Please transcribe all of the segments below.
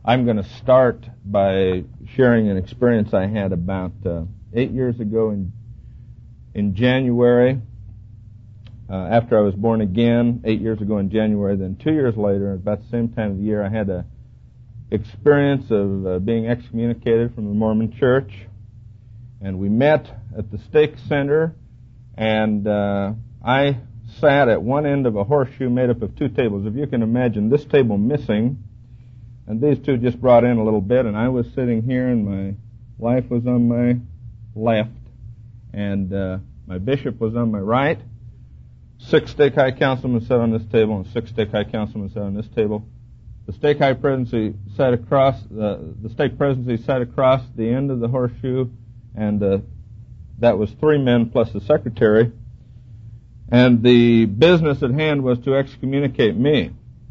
I'm going to start by sharing an experience I had about 8 years ago in January, after I was born again, 8 years ago in January. Then 2 years later, about the same time of the year, I had a experience of being excommunicated from the Mormon Church. And we met at the Stake Center, and I sat at one end of a horseshoe made up of two tables. If you can imagine, this table missing, and these two just brought in a little bit, and I was sitting here, and my wife was on my left, and my bishop was on my right. 6 Stake High Councilmen sat on this table, and 6 Stake High Councilmen sat on this table. The Stake High Presidency sat across, the Stake Presidency sat across the end of the horseshoe, and that was 3 men plus the secretary. And the business at hand was to excommunicate me.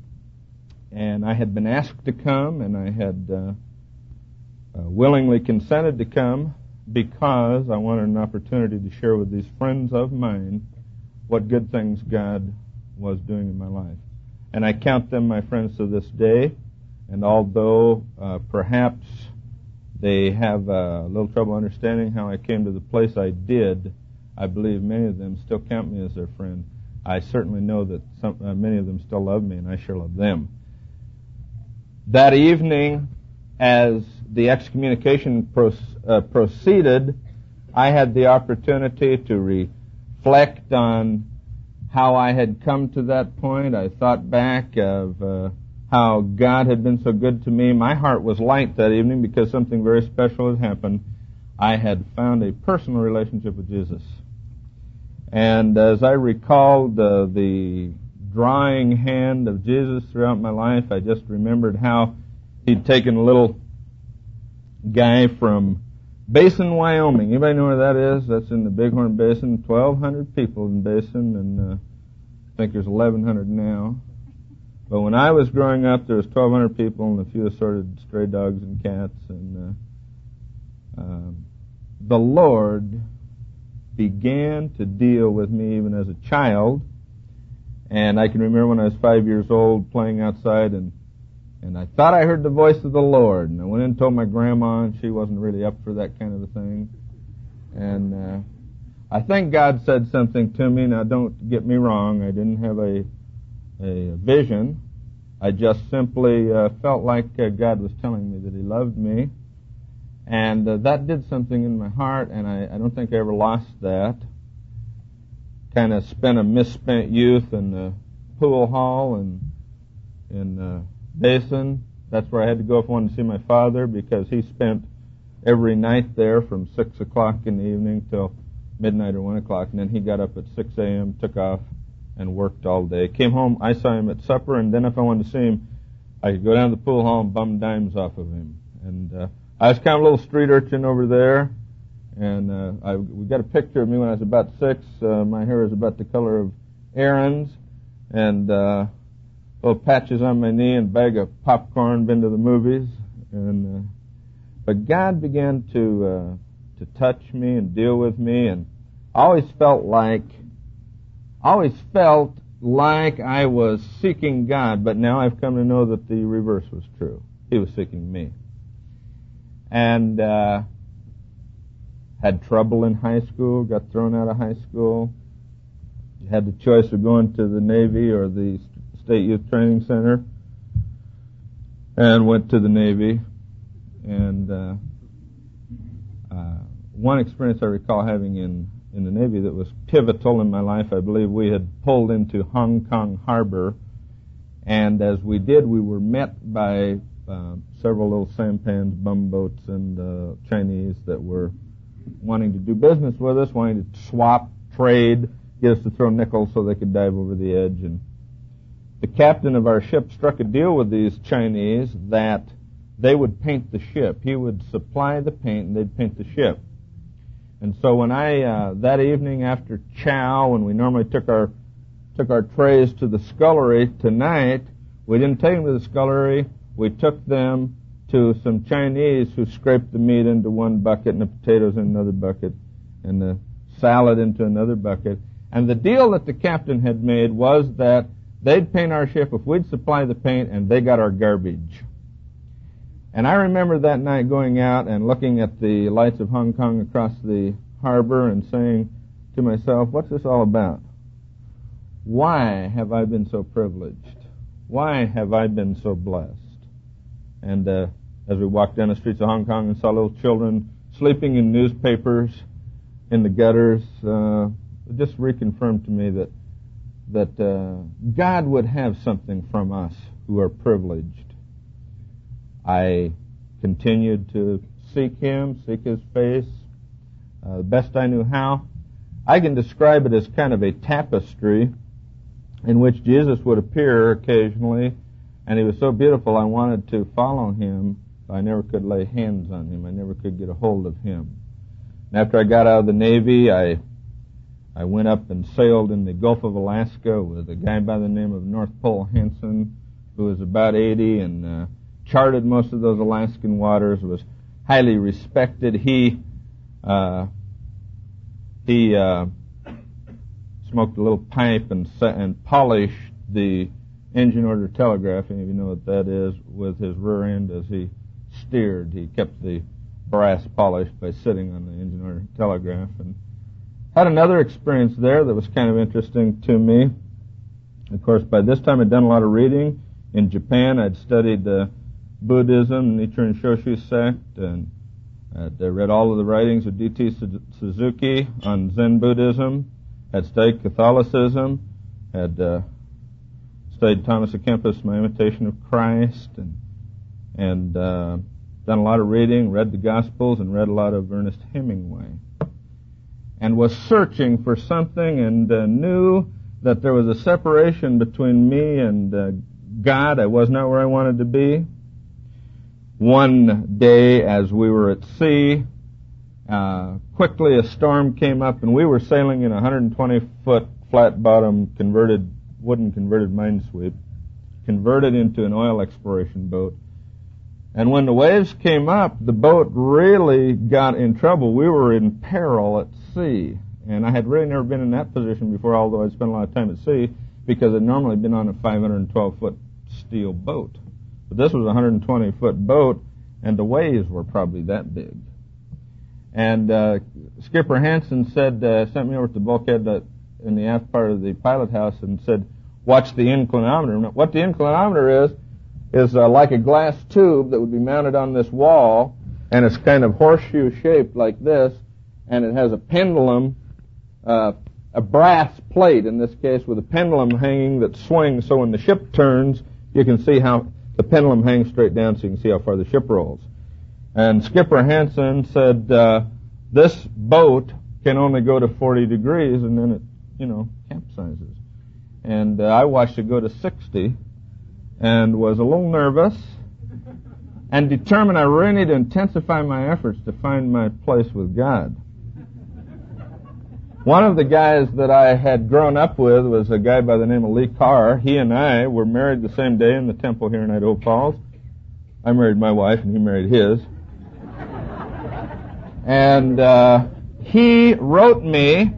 And I had been asked to come, and I had willingly consented to come because I wanted an opportunity to share with these friends of mine what good things God was doing in my life. And I count them my friends to this day, and although perhaps they have a little trouble understanding how I came to the place I did, I believe many of them still count me as their friend. I certainly know that many of them still love me, and I sure love them. That evening, as the excommunication proceeded, I had the opportunity to reflect on how I had come to that point. I thought back of how God had been so good to me. My heart was light that evening because something very special had happened. I had found a personal relationship with Jesus. And as I recalled the drawing hand of Jesus throughout my life, I just remembered how he'd taken a little guy from Basin, Wyoming. Anybody know where that is? That's in the Bighorn Basin. 1,200 people in Basin, and I think there's 1,100 now. But when I was growing up, there was 1,200 people and a few assorted stray dogs and cats. And the Lord began to deal with me even as a child. And I can remember when I was 5 years old playing outside, and I thought I heard the voice of the Lord. And I went in and told my grandma, and she wasn't really up for that kind of a thing. And I think God said something to me. Now, don't get me wrong. I didn't have a vision. I just simply felt like God was telling me that He loved me. And that did something in my heart, and I don't think I ever lost that. Kind of spent a misspent youth in the pool hall and in Basin. That's where I had to go if I wanted to see my father, because he spent every night there from 6 o'clock in the evening till midnight or 1 o'clock, and then he got up at 6 a.m., took off, and worked all day. Came home, I saw him at supper, and then if I wanted to see him, I could go down to the pool hall and bum dimes off of him. And I was kind of a little street urchin over there, and we got a picture of me when I was about 6. My hair was about the color of Aaron's, and little patches on my knee and a bag of popcorn, been to the movies. And but God began to touch me and deal with me, and I always felt like I was seeking God, but now I've come to know that the reverse was true. He was seeking me. And had trouble in high school, got thrown out of high school, had the choice of going to the Navy or the State Youth Training Center, and went to the Navy. And one experience I recall having in the Navy that was pivotal in my life, I believe we had pulled into Hong Kong Harbor, and as we did, we were met by several little sampans, bumboats, and Chinese that were wanting to do business with us, wanting to swap, trade, get us to throw nickels so they could dive over the edge. And the captain of our ship struck a deal with these Chinese that they would paint the ship. He would supply the paint, and they'd paint the ship. And so when I, that evening after chow, when we normally took our trays to the scullery tonight, we didn't take them to the scullery. We took them to some Chinese who scraped the meat into one bucket and the potatoes in another bucket and the salad into another bucket. And the deal that the captain had made was that they'd paint our ship if we'd supply the paint, and they got our garbage. And I remember that night going out and looking at the lights of Hong Kong across the harbor and saying to myself, what's this all about? Why have I been so privileged? Why have I been so blessed? And as we walked down the streets of Hong Kong and saw little children sleeping in newspapers in the gutters, it just reconfirmed to me that God would have something from us who are privileged. I continued to seek Him, seek His face, the best I knew how. I can describe it as kind of a tapestry in which Jesus would appear occasionally, and He was so beautiful I wanted to follow Him. I never could lay hands on Him. I never could get a hold of Him. And after I got out of the Navy, I went up and sailed in the Gulf of Alaska with a guy by the name of North Pole Hansen, who was about 80 and charted most of those Alaskan waters, was highly respected. He smoked a little pipe and polished the engine order telegraphing, if you know what that is, with his rear end as he steered. He kept the brass polished by sitting on the engine order telegraph, and had another experience there that was kind of interesting to me. Of course, by this time I'd done a lot of reading. In Japan, I'd studied Buddhism, Nichiren Shoshu sect, and I'd read all of the writings of D.T. Suzuki on Zen Buddhism, had studied Catholicism, had studied Thomas à Kempis, My Imitation of Christ, and done a lot of reading, read the Gospels, and read a lot of Ernest Hemingway. And was searching for something and knew that there was a separation between me and God. I was not where I wanted to be. One day as we were at sea, quickly a storm came up and we were sailing in a 120-foot flat-bottom wooden converted minesweep, converted into an oil exploration boat. And when the waves came up, the boat really got in trouble. We were in peril at sea. And I had really never been in that position before, although I'd spent a lot of time at sea, because I'd normally been on a 512-foot steel boat. But this was a 120-foot boat, and the waves were probably that big. And Skipper Hansen sent me over to the bulkhead in the aft part of the pilot house and said, watch the inclinometer. What the inclinometer is like a glass tube that would be mounted on this wall, and it's kind of horseshoe-shaped like this, and it has a pendulum, a brass plate in this case, with a pendulum hanging that swings, so when the ship turns, you can see how the pendulum hangs straight down so you can see how far the ship rolls. And Skipper Hansen said, this boat can only go to 40 degrees, and then it, capsizes. And I watched it go to 60, and was a little nervous, and determined I really need to intensify my efforts to find my place with God. One of the guys that I had grown up with was a guy by the name of Lee Carr. He and I were married the same day in the temple here in Idaho Falls. I married my wife, and he married his. And he wrote me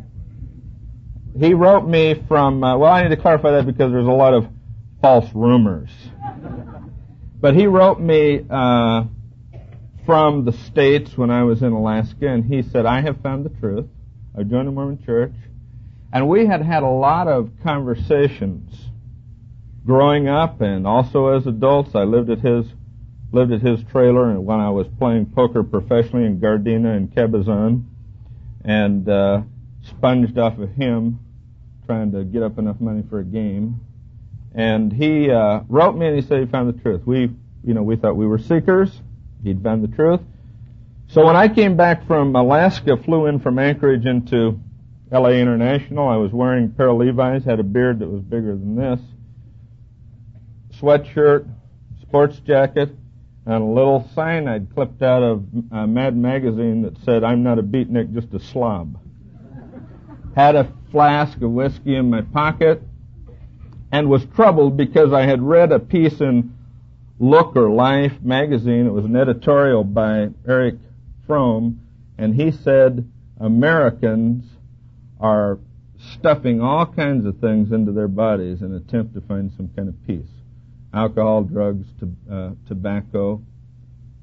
from, I need to clarify that because there's a lot of false rumors. But he wrote me from the States when I was in Alaska, and he said, I have found the truth. I joined the Mormon Church. And we had a lot of conversations growing up, and also as adults. I lived at his trailer and when I was playing poker professionally in Gardena and Cabazon, and sponged off of him trying to get up enough money for a game. And he wrote me and he said he found the truth. We thought we were seekers. He'd found the truth. So when I came back from Alaska, flew in from Anchorage into L.A. International, I was wearing a pair of Levi's, had a beard that was bigger than this, sweatshirt, sports jacket, and a little sign I'd clipped out of Mad Magazine that said, I'm not a beatnik, just a slob. Had a flask of whiskey in my pocket, and was troubled because I had read a piece in Look or Life magazine. It was an editorial by Eric Fromm, and he said Americans are stuffing all kinds of things into their bodies in an attempt to find some kind of peace. Alcohol, drugs, tobacco,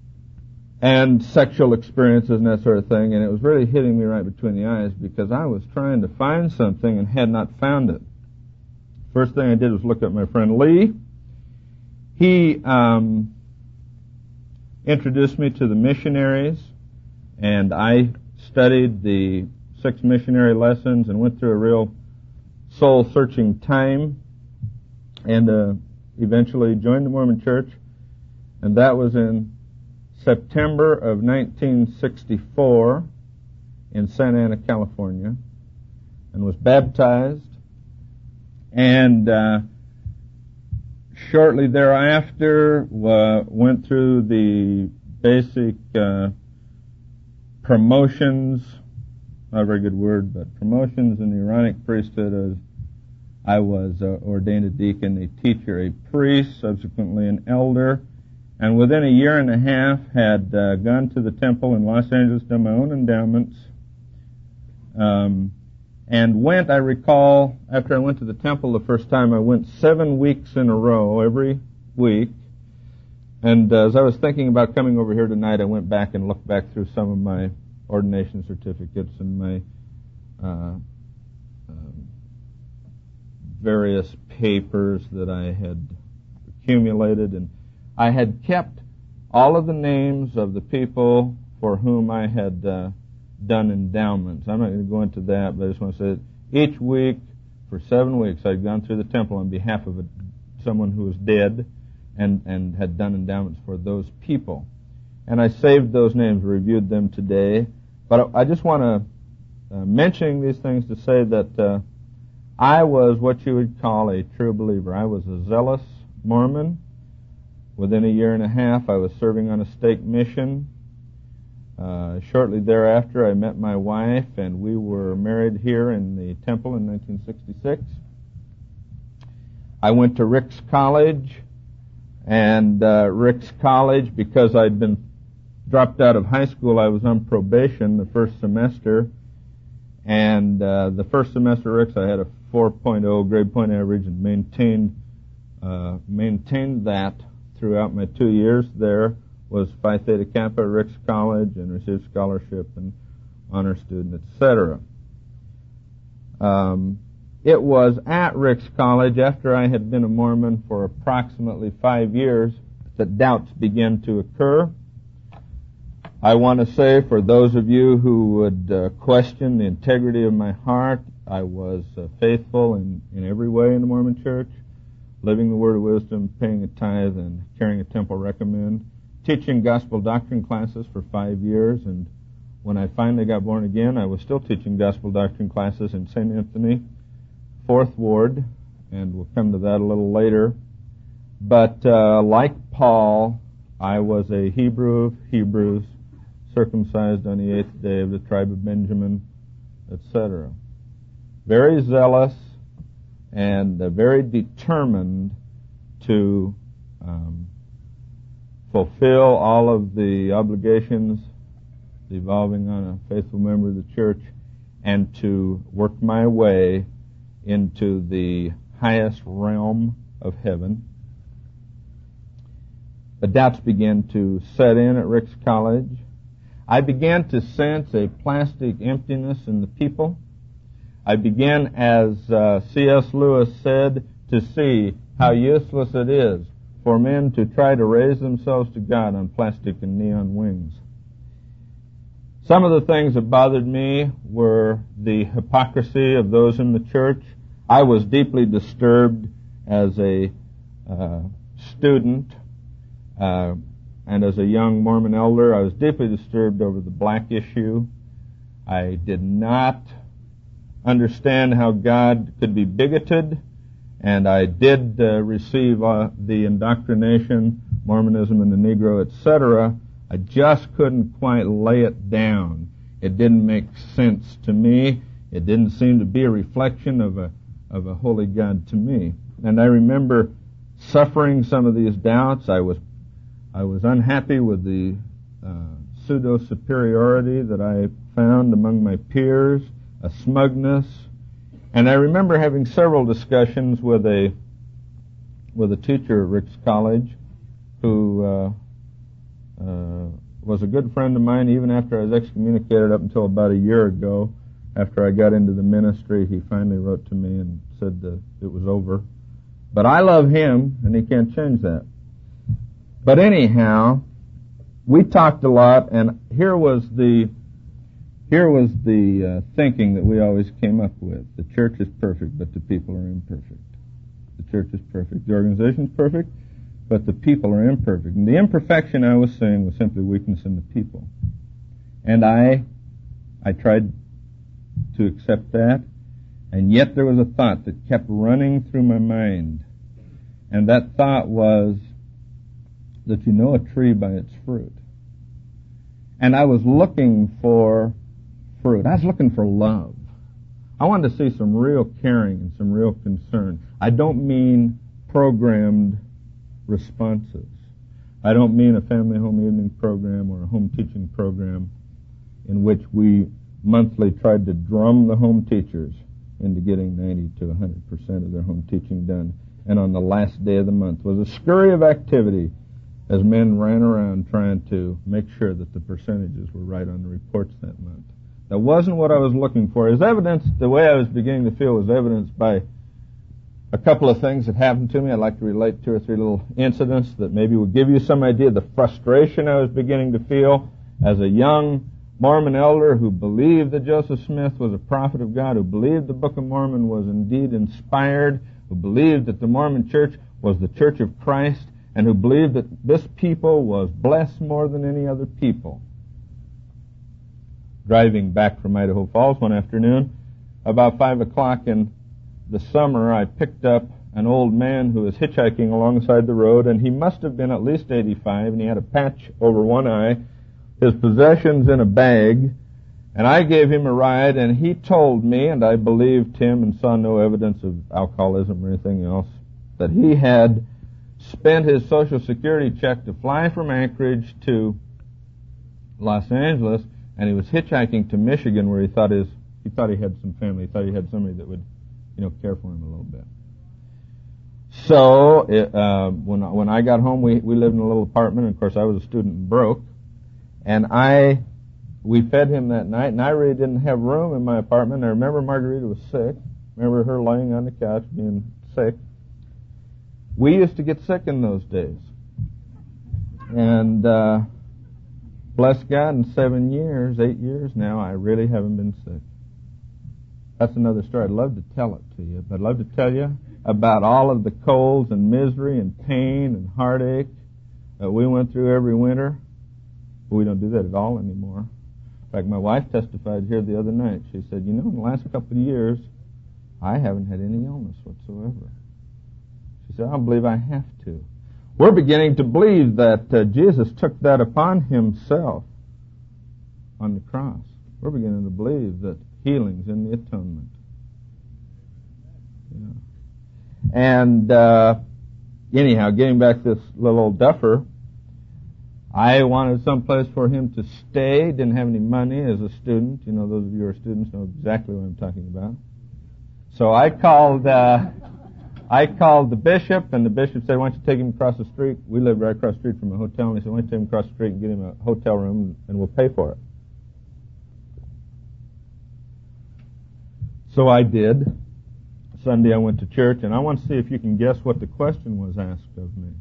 and sexual experiences and that sort of thing, and it was really hitting me right between the eyes because I was trying to find something and had not found it. First thing I did was look up my friend Lee. He introduced me to the missionaries, and I studied the 6 missionary lessons and went through a real soul-searching time, and eventually joined the Mormon Church, and that was in September of 1964 in Santa Ana, California, and was baptized, and shortly thereafter went through the basic promotions, not a very good word, but promotions in the Aaronic priesthood. As I was ordained a deacon, a teacher, a priest, subsequently an elder, and within a year and a half had gone to the temple in Los Angeles, done my own endowments, and went, I recall, after I went to the temple the first time, I went 7 weeks in a row, every week. And as I was thinking about coming over here tonight, I went back and looked back through some of my ordination certificates and my various papers that I had accumulated, and I had kept all of the names of the people for whom I had done endowments. I'm not going to go into that, but I just want to say that each week, for 7 weeks, I'd gone through the temple on behalf of someone who was dead and had done endowments for those people. And I saved those names, reviewed them today. But I just want to mention these things to say that I was what you would call a true believer. I was a zealous Mormon. Within a year and a half, I was serving on a stake mission. Shortly thereafter, I met my wife, and we were married here in the temple in 1966. I went to Ricks College, and Ricks College, because I'd been dropped out of high school, I was on probation the first semester, and the first semester at Ricks, I had a 4.0 grade point average and maintained that throughout my 2 years there. Was Phi Theta Kappa at Ricks College and received scholarship and honor student, etc. It was at Ricks College, after I had been a Mormon for approximately 5 years, that doubts began to occur. I want to say, for those of you who would question the integrity of my heart, I was faithful in every way in the Mormon Church, living the word of wisdom, paying a tithe, and carrying a temple recommend, teaching gospel doctrine classes for 5 years, and when I finally got born again, I was still teaching gospel doctrine classes in St. Anthony, 4th Ward, and we'll come to that a little later. But like Paul, I was a Hebrew of Hebrews, circumcised on the 8th day of the tribe of Benjamin, etc. Very zealous and very determined to fulfill all of the obligations devolving on a faithful member of the church, and to work my way into the highest realm of heaven. The doubts began to set in at Ricks College. I began to sense a plastic emptiness in the people. I began, as C.S. Lewis said, to see how useless it is for men to try to raise themselves to God on plastic and neon wings. Some of the things that bothered me were the hypocrisy of those in the church. I was deeply disturbed as a student and as a young Mormon elder. I was deeply disturbed over the black issue. I did not understand how God could be bigoted, and I did receive the indoctrination, Mormonism and the Negro, etc. I just couldn't quite lay it down. It didn't make sense to me. It didn't seem to be a reflection of a holy God to me. And I remember suffering some of these doubts. I was unhappy with the pseudo-superiority that I found among my peers, a smugness. And I remember having several discussions with a teacher at Ricks College who was a good friend of mine even after I was excommunicated up until about a year ago. After I got into the ministry, he finally wrote to me and said that it was over. But I love him, and he can't change that. But anyhow, we talked a lot, and here was the thinking that we always came up with. The church is perfect, but the people are imperfect. The church is perfect. The organization is perfect, but the people are imperfect. And the imperfection I was seeing was simply weakness in the people. And I tried to accept that, and yet there was a thought that kept running through my mind. And that thought was that you know a tree by its fruit. And I was looking for fruit. I was looking for love. I wanted to see some real caring and some real concern. I don't mean programmed responses. I don't mean a family home evening program or a home teaching program in which we monthly tried to drum the home teachers into getting 90 to 100% of their home teaching done. And on the last day of the month was a scurry of activity as men ran around trying to make sure that the percentages were right on the reports that month. That wasn't what I was looking for. As evidence, the way I was beginning to feel was evidenced by a couple of things that happened to me. I'd like to relate 2 or 3 little incidents that maybe will give you some idea of the frustration I was beginning to feel as a young Mormon elder who believed that Joseph Smith was a prophet of God, who believed the Book of Mormon was indeed inspired, who believed that the Mormon church was the church of Christ, and who believed that this people was blessed more than any other people. Driving back from Idaho Falls one afternoon, about 5 o'clock in the summer, I picked up an old man who was hitchhiking alongside the road, and he must have been at least 85, and he had a patch over one eye, his possessions in a bag, and I gave him a ride, and he told me, and I believed him and saw no evidence of alcoholism or anything else, that he had spent his Social Security check to fly from Anchorage to Los Angeles, and he was hitchhiking to Michigan where he thought he had some family, he thought he had somebody that would, care for him a little bit. So, when I got home, we lived in a little apartment, and of course I was a student and broke, and we fed him that night, and I really didn't have room in my apartment. I remember Margarita was sick. Remember her laying on the couch being sick. We used to get sick in those days. And bless God, in 8 years now, I really haven't been sick. That's another story. I'd love to tell it to you, but I'd love to tell you about all of the colds and misery and pain and heartache that we went through every winter. But we don't do that at all anymore. In fact, my wife testified here the other night. She said, in the last couple of years, I haven't had any illness whatsoever. She said, I don't believe I have to. We're beginning to believe that Jesus took that upon himself on the cross. We're beginning to believe that healing's in the atonement. Yeah. And anyhow, getting back to this little old duffer, I wanted someplace for him to stay. Didn't have any money as a student. Those of you who are students know exactly what I'm talking about. So I called the bishop, and the bishop said, why don't you take him across the street? We lived right across the street from a hotel, and he said, why don't you take him across the street and get him a hotel room, and we'll pay for it. So I did. Sunday I went to church, and I want to see if you can guess what the question was asked of me.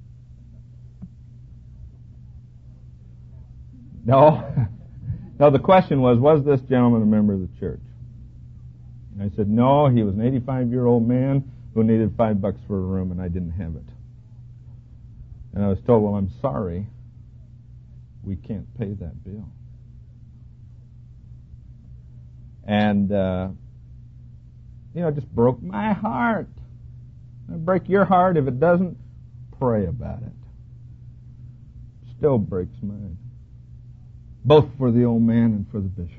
No, the question was this gentleman a member of the church? And I said, no, he was an 85-year-old man who needed $5 for a room, and I didn't have it. And I was told, well, I'm sorry, we can't pay that bill. And, it just broke my heart. It'll break your heart. If it doesn't, pray about it. Still breaks mine. Both for the old man and for the bishop.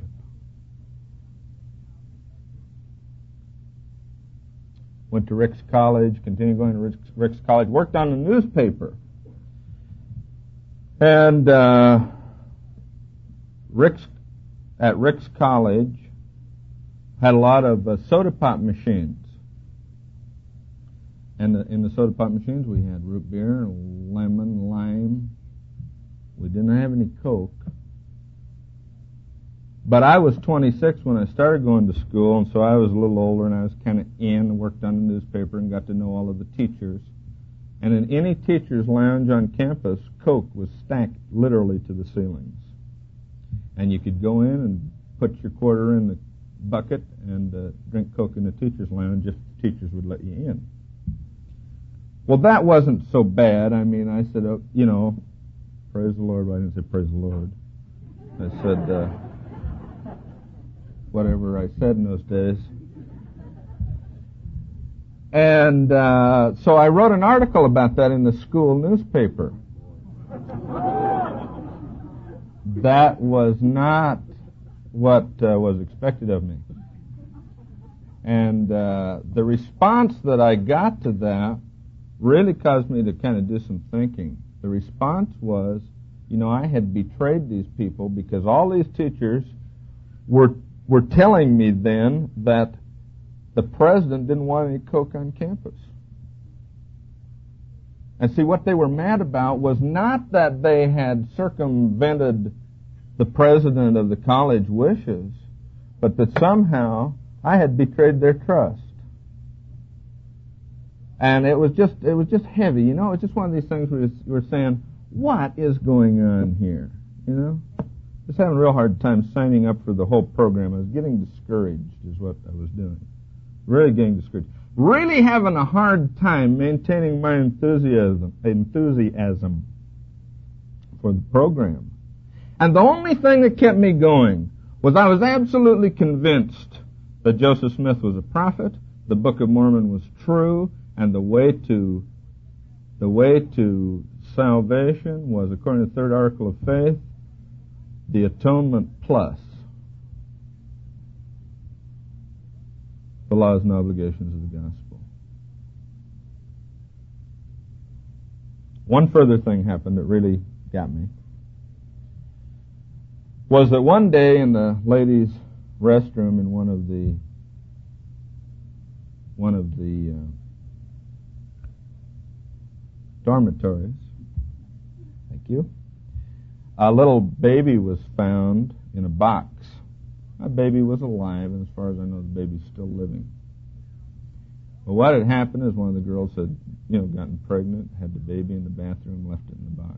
Went to Rick's College, continued going to Rick's College, worked on the newspaper. And at Rick's College had a lot of soda pop machines. And in the soda pop machines we had root beer, lemon, lime. We'd didn't have any Coke. But I was 26 when I started going to school, and so I was a little older, and I was kind of worked on the newspaper, and got to know all of the teachers. And in any teacher's lounge on campus, Coke was stacked literally to the ceilings. And you could go in and put your quarter in the bucket and drink Coke in the teacher's lounge if the teachers would let you in. Well, that wasn't so bad. I mean, I said, oh, you know, praise the Lord. But I didn't say praise the Lord. I said whatever I said in those days. And so I wrote an article about that in the school newspaper. That was not what was expected of me. And the response that I got to that really caused me to kind of do some thinking. The response was, you know, I had betrayed these people because all these teachers were telling me then that the president didn't want any Coke on campus. And see, what they were mad about was not that they had circumvented the president of the college wishes, but that somehow I had betrayed their trust. And it was just heavy, you know. It's just one of these things where you were saying, what is going on here, you know? Just having a real hard time signing up for the whole program. I was getting discouraged is what I was doing. Really getting discouraged. Really having a hard time maintaining my enthusiasm for the program. And the only thing that kept me going was I was absolutely convinced that Joseph Smith was a prophet, the Book of Mormon was true, and the way to salvation was, according to the third article of faith, the atonement plus the laws and obligations of the gospel. One further thing happened that really got me was that one day in the ladies' restroom in one of the dormitories, thank you, a little baby was found in a box. That baby was alive, and as far as I know, the baby's still living. But what had happened is one of the girls had, gotten pregnant, had the baby in the bathroom, left it in the box.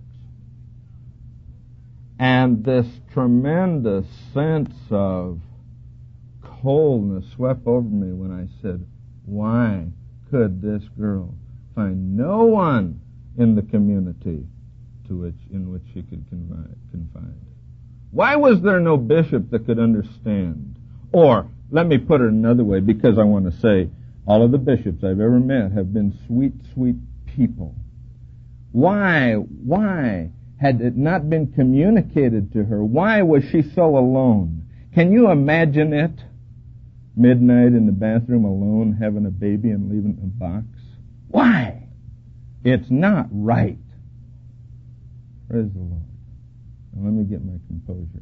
And this tremendous sense of coldness swept over me when I said, why could this girl find no one in the community in which she could confide? Why was there no bishop that could understand? Or, let me put it another way, because I want to say, all of the bishops I've ever met have been sweet, sweet people. Why had it not been communicated to her? Why was she so alone? Can you imagine it? Midnight in the bathroom alone, having a baby and leaving it in a box? Why? It's not right. Praise the Lord. Now let me get my composure.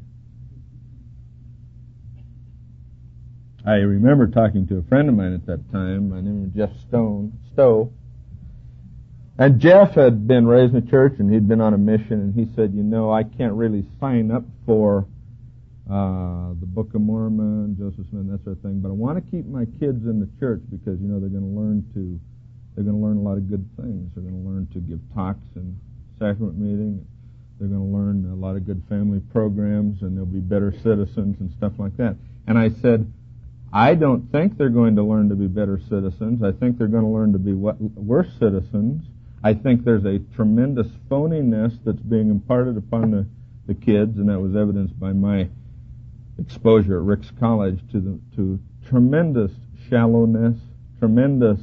I remember talking to a friend of mine at that time. My name was Jeff Stowe. And Jeff had been raised in a church, and he'd been on a mission, and he said, I can't really sign up for the Book of Mormon, Joseph Smith, that sort of thing, but I want to keep my kids in the church because, they're going to learn a lot of good things. They're going to learn to give talks in sacrament meeting. They're going to learn a lot of good family programs, and they'll be better citizens and stuff like that. And I said, I don't think they're going to learn to be better citizens. I think they're going to learn to be worse citizens. I think there's a tremendous phoniness that's being imparted upon the kids, and that was evidenced by my exposure at Rick's College to tremendous shallowness, tremendous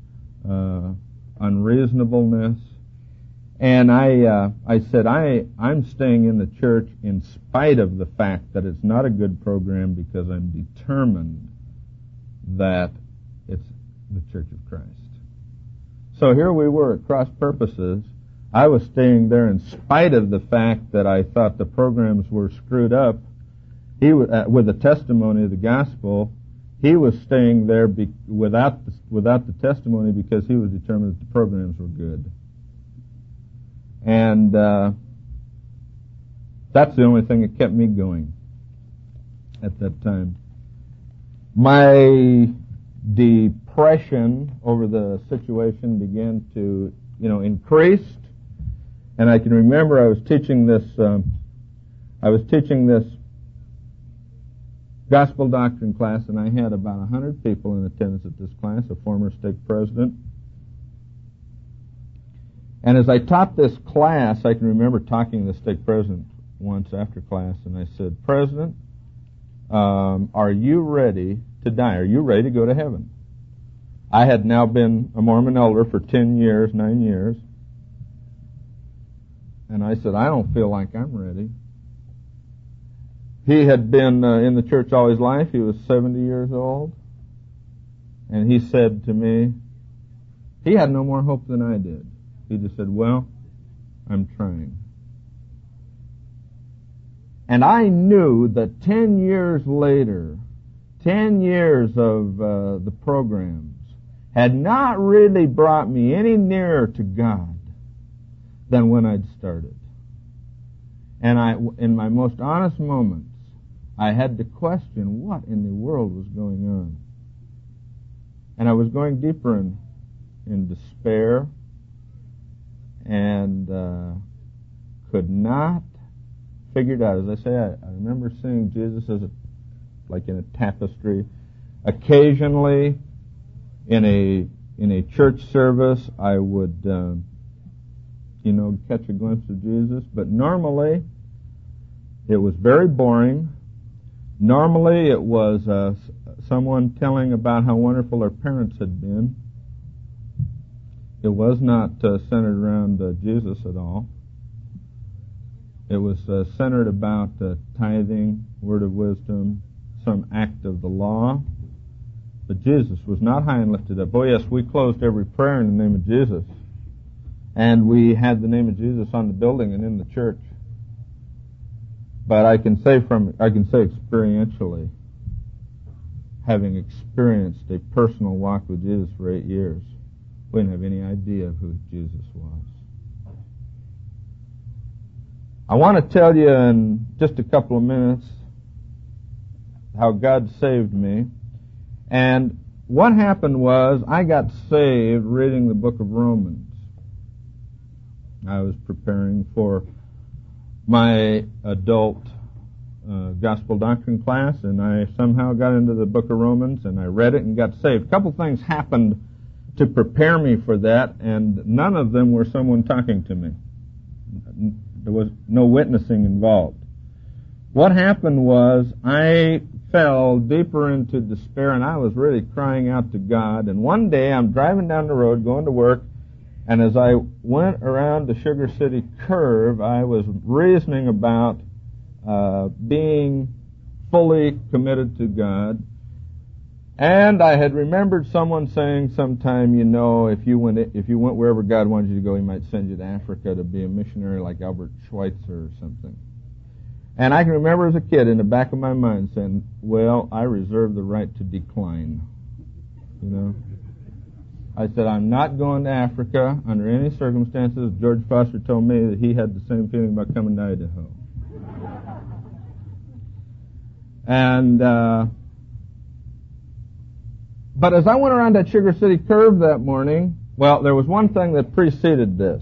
unreasonableness. And I said, I'm staying in the church in spite of the fact that it's not a good program because I'm determined that it's the Church of Christ. So here we were at cross purposes. I was staying there in spite of the fact that I thought the programs were screwed up. He with the testimony of the gospel. He was staying there without the testimony because he was determined that the programs were good. And That's the only thing that kept me going at that time. My depression over the situation began to, increase. And I can remember I was teaching this gospel doctrine class, and I had about 100 people in attendance at this class, a former stake president. And as I taught this class, I can remember talking to the stake president once after class, and I said, "President, are you ready to die? Are you ready to go to heaven?" I had now been a Mormon elder for 9 years. And I said, "I don't feel like I'm ready." He had been in the church all his life. He was 70 years old. And he said to me, he had no more hope than I did. He just said, "Well, I'm trying." And I knew that 10 years later, 10 years of the programs had not really brought me any nearer to God than when I'd started. And in my most honest moments, I had to question what in the world was going on. And I was going deeper in despair and could not figure it out. As I say, I remember seeing Jesus as like in a tapestry. Occasionally, in a church service, I would, catch a glimpse of Jesus. But normally, it was very boring. Normally, it was someone telling about how wonderful their parents had been. It was not centered around Jesus at all. It was centered about tithing, word of wisdom, some act of the law. But Jesus was not high and lifted up. Oh yes, we closed every prayer in the name of Jesus. And we had the name of Jesus on the building and in the church. But I can say experientially, having experienced a personal walk with Jesus for 8 years, we didn't have any idea of who Jesus was. I want to tell you in just a couple of minutes how God saved me. And what happened was I got saved reading the book of Romans. I was preparing for my adult gospel doctrine class, and I somehow got into the book of Romans, and I read it and got saved. A couple things happened to prepare me for that, and none of them were someone talking to me. There was no witnessing involved. What happened was I fell deeper into despair, and I was really crying out to God. And one day I'm driving down the road going to work, and as I went around the Sugar City curve, I was reasoning about being fully committed to God. And I had remembered someone saying sometime, if you went wherever God wanted you to go, He might send you to Africa to be a missionary like Albert Schweitzer or something. And I can remember as a kid in the back of my mind saying, well, I reserve the right to decline. I said, I'm not going to Africa under any circumstances. George Foster told me that he had the same feeling about coming to Idaho. And, but as I went around that Sugar City curve that morning, well, there was one thing that preceded this.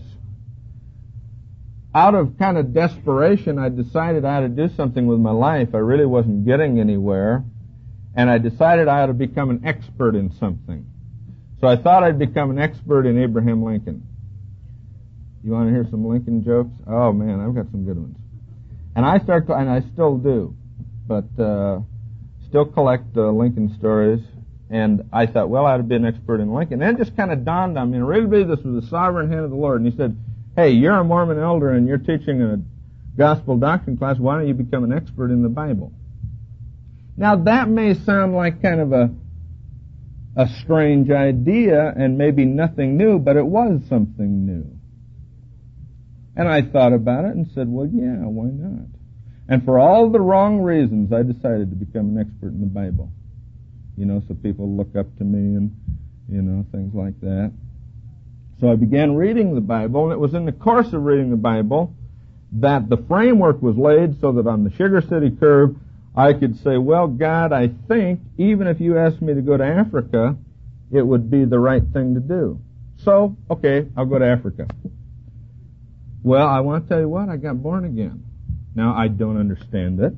Out of kind of desperation, I decided I had to do something with my life. I really wasn't getting anywhere. And I decided I ought to become an expert in something. So I thought I'd become an expert in Abraham Lincoln. You want to hear some Lincoln jokes? Oh man, I've got some good ones. And I still do, but still collect Lincoln stories. And I thought, well, I ought to be an expert in Lincoln. And it just kind of dawned on me, and really believe this was the sovereign hand of the Lord. And He said, hey, you're a Mormon elder and you're teaching a gospel doctrine class. Why don't you become an expert in the Bible? Now that may sound like kind of a strange idea and maybe nothing new, but it was something new. And I thought about it and said, well, yeah, why not? And for all the wrong reasons, I decided to become an expert in the Bible. So people look up to me and, things like that. So I began reading the Bible, and it was in the course of reading the Bible that the framework was laid so that on the Sugar City curve, I could say, well, God, I think even if you asked me to go to Africa, it would be the right thing to do. So, okay, I'll go to Africa. Well, I want to tell you what, I got born again. Now, I don't understand it.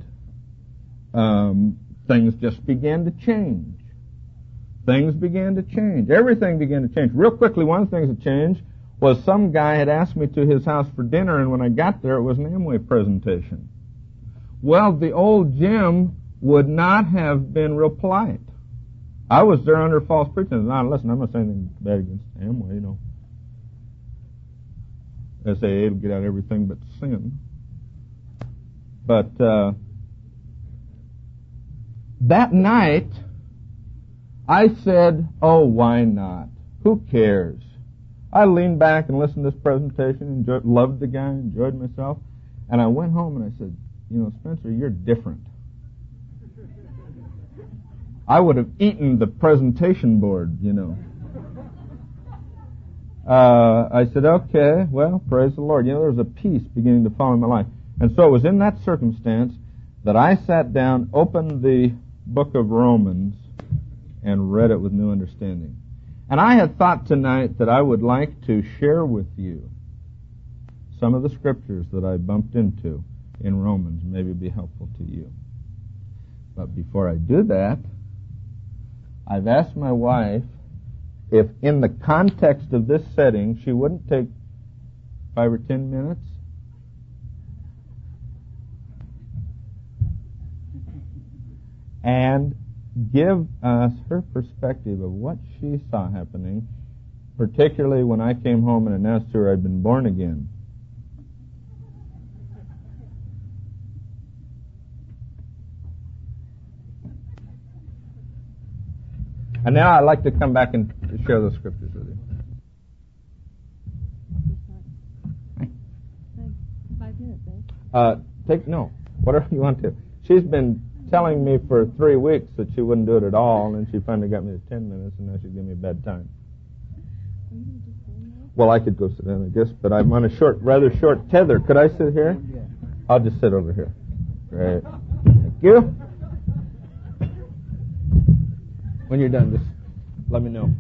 Things just began to change. Things began to change. Everything began to change. Real quickly, one of the things that changed was some guy had asked me to his house for dinner, and when I got there, it was an Amway presentation. Well, the old Jim would not have been real polite. I was there under false pretense. Now, listen, I'm not saying anything bad against Amway, you know. SAA will get out everything but sin. But that night, I said, oh, why not? Who cares? I leaned back and listened to this presentation, loved the guy, enjoyed myself, and I went home and I said, you know, Spencer, you're different. I would have eaten the presentation board, you know. I said, okay, well, praise the Lord. You know, there was a peace beginning to fall in my life. And so it was in that circumstance that I sat down, opened the book of Romans, and read it with new understanding. And I had thought tonight that I would like to share with you some of the scriptures that I bumped into in Romans, maybe be helpful to you. But before I do that, I've asked my wife if in the context of this setting she wouldn't take 5 or 10 minutes and give us her perspective of what she saw happening, particularly when I came home and announced to her I'd been born again. And now I'd like to come back and share those scriptures with you. 5 minutes, No, whatever you want to. She's been telling me for 3 weeks that she wouldn't do it at all, and then she finally got me to 10 minutes, and now she'd give me a bad time. Well, I could go sit down, I guess, but I'm on a rather short tether. Could I sit here? I'll just sit over here. Great. Thank you. When you're done, just let me know.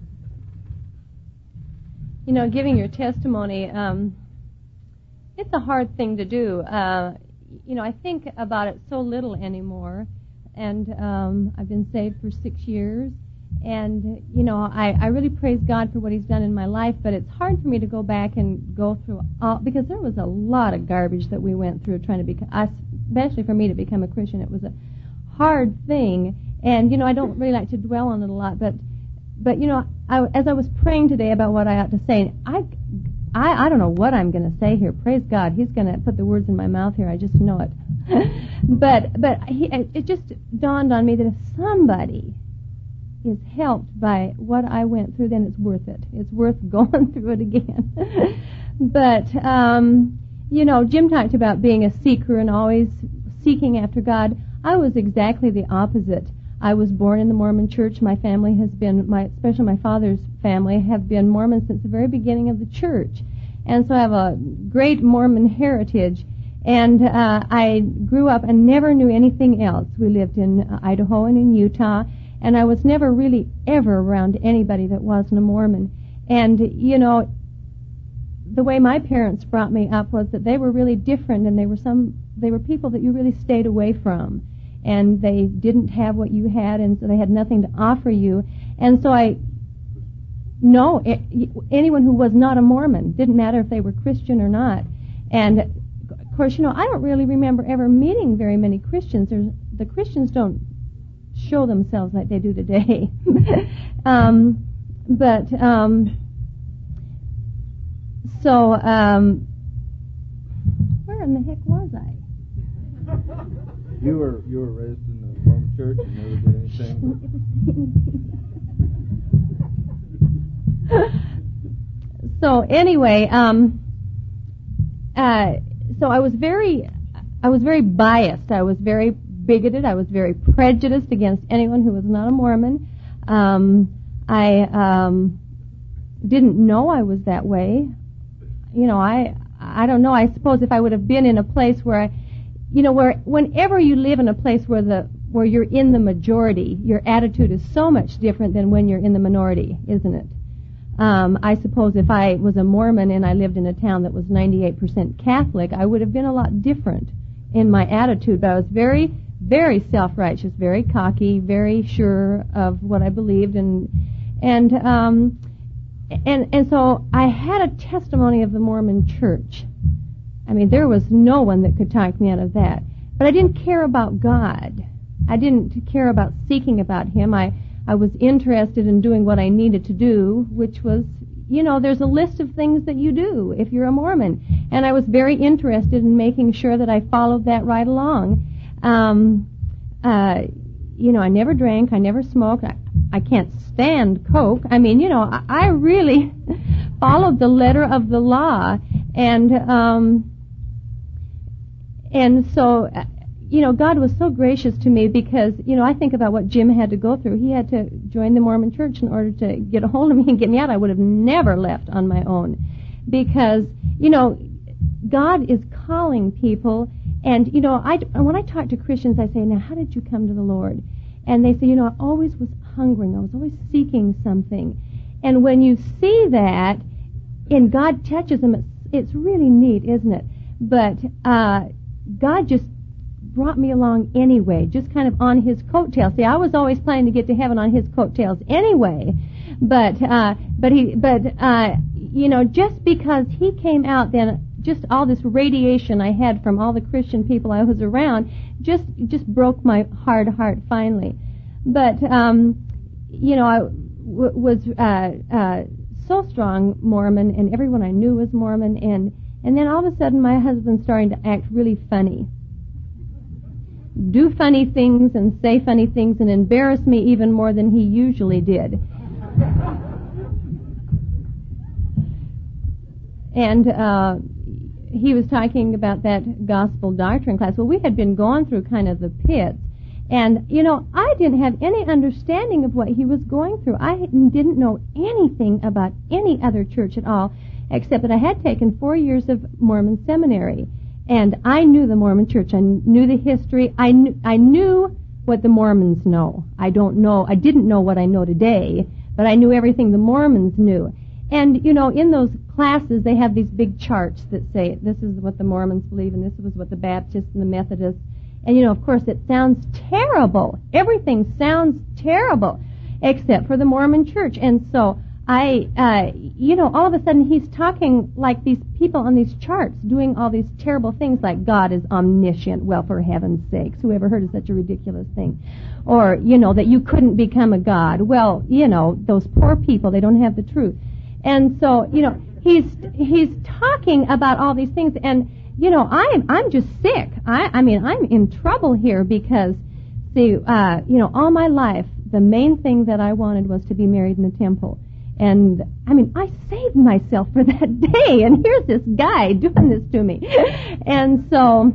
You know, giving your testimony, it's a hard thing to do. You know, I think about it so little anymore, and I've been saved for 6 years, and, you know, I really praise God for what He's done in my life, but it's hard for me to go back and go through all, because there was a lot of garbage that we went through trying to become, especially for me to become a Christian. It was a hard thing. And, you know, I don't really like to dwell on it a lot, but you know, as I was praying today about what I ought to say, I don't know what I'm going to say here. Praise God. He's going to put the words in my mouth here. I just know it. but it just dawned on me that if somebody is helped by what I went through, then it's worth it. It's worth going through it again. But, you know, Jim talked about being a seeker and always seeking after God. I was exactly the opposite. I was born in the Mormon church. My family has been, especially my father's family, have been Mormon since the very beginning of the church. And so I have a great Mormon heritage. And I grew up and never knew anything else. We lived in Idaho and in Utah, and I was never really ever around anybody that wasn't a Mormon. And, you know, the way my parents brought me up was that they were really different, and they were people that you really stayed away from. And they didn't have what you had, and so they had nothing to offer you. And so I know anyone who was not a Mormon, didn't matter if they were Christian or not. And, of course, you know, I don't really remember ever meeting very many Christians. The Christians don't show themselves like they do today. So, where in the heck was I? You were raised in the Mormon church and never did anything? So anyway, so I was very biased. I was very bigoted. I was very prejudiced against anyone who was not a Mormon. I didn't know I was that way. You know, I I don't know, I suppose if I would have been in a place where where whenever you live in a place where you're in the majority, your attitude is so much different than when you're in the minority, isn't it? I suppose if I was a Mormon and I lived in a town that was 98% Catholic, I would have been a lot different in my attitude, but I was very, very self-righteous, very cocky, very sure of what I believed, and so I had a testimony of the Mormon Church. I mean, there was no one that could talk me out of that. But I didn't care about God. I didn't care about seeking about Him. I was interested in doing what I needed to do, which was, there's a list of things that you do if you're a Mormon. And I was very interested in making sure that I followed that right along. I never drank. I never smoked. I can't stand Coke. I mean, I really followed the letter of the law. And so, God was so gracious to me because, I think about what Jim had to go through. He had to join the Mormon Church in order to get a hold of me and get me out. I would have never left on my own because, God is calling people. And, when I talk to Christians, I say, now, how did you come to the Lord? And they say, I always was hungering. I was always seeking something. And when you see that and God touches them, it's really neat, isn't it? But God just brought me along anyway, just kind of on His coattails. See, I was always planning to get to heaven on His coattails anyway, but just because He came out, then just all this radiation I had from all the Christian people I was around just broke my hard heart finally. But I was so strong Mormon, and everyone I knew was Mormon, and then all of a sudden my husband's starting to act really funny. Do funny things and say funny things and embarrass me even more than he usually did. And he was talking about that gospel doctrine class. Well, we had been going through kind of the pits. And, I didn't have any understanding of what he was going through. I didn't know anything about any other church at all, except that I had taken 4 years of Mormon seminary. And I knew the Mormon Church. I knew the history. I knew what the Mormons know. I didn't know what I know today, but I knew everything the Mormons knew. And, in those classes, they have these big charts that say, this is what the Mormons believe, and this is what the Baptists and the Methodists. And, of course, it sounds terrible. Everything sounds terrible, except for the Mormon Church. And so all of a sudden he's talking like these people on these charts doing all these terrible things like God is omniscient. Well, for heaven's sakes, who ever heard of such a ridiculous thing? Or, that you couldn't become a God. Well, those poor people, they don't have the truth. And so, he's talking about all these things, and, I'm just sick. I'm in trouble here because, see, all my life, the main thing that I wanted was to be married in the temple. And, I saved myself for that day, and here's this guy doing this to me. And so,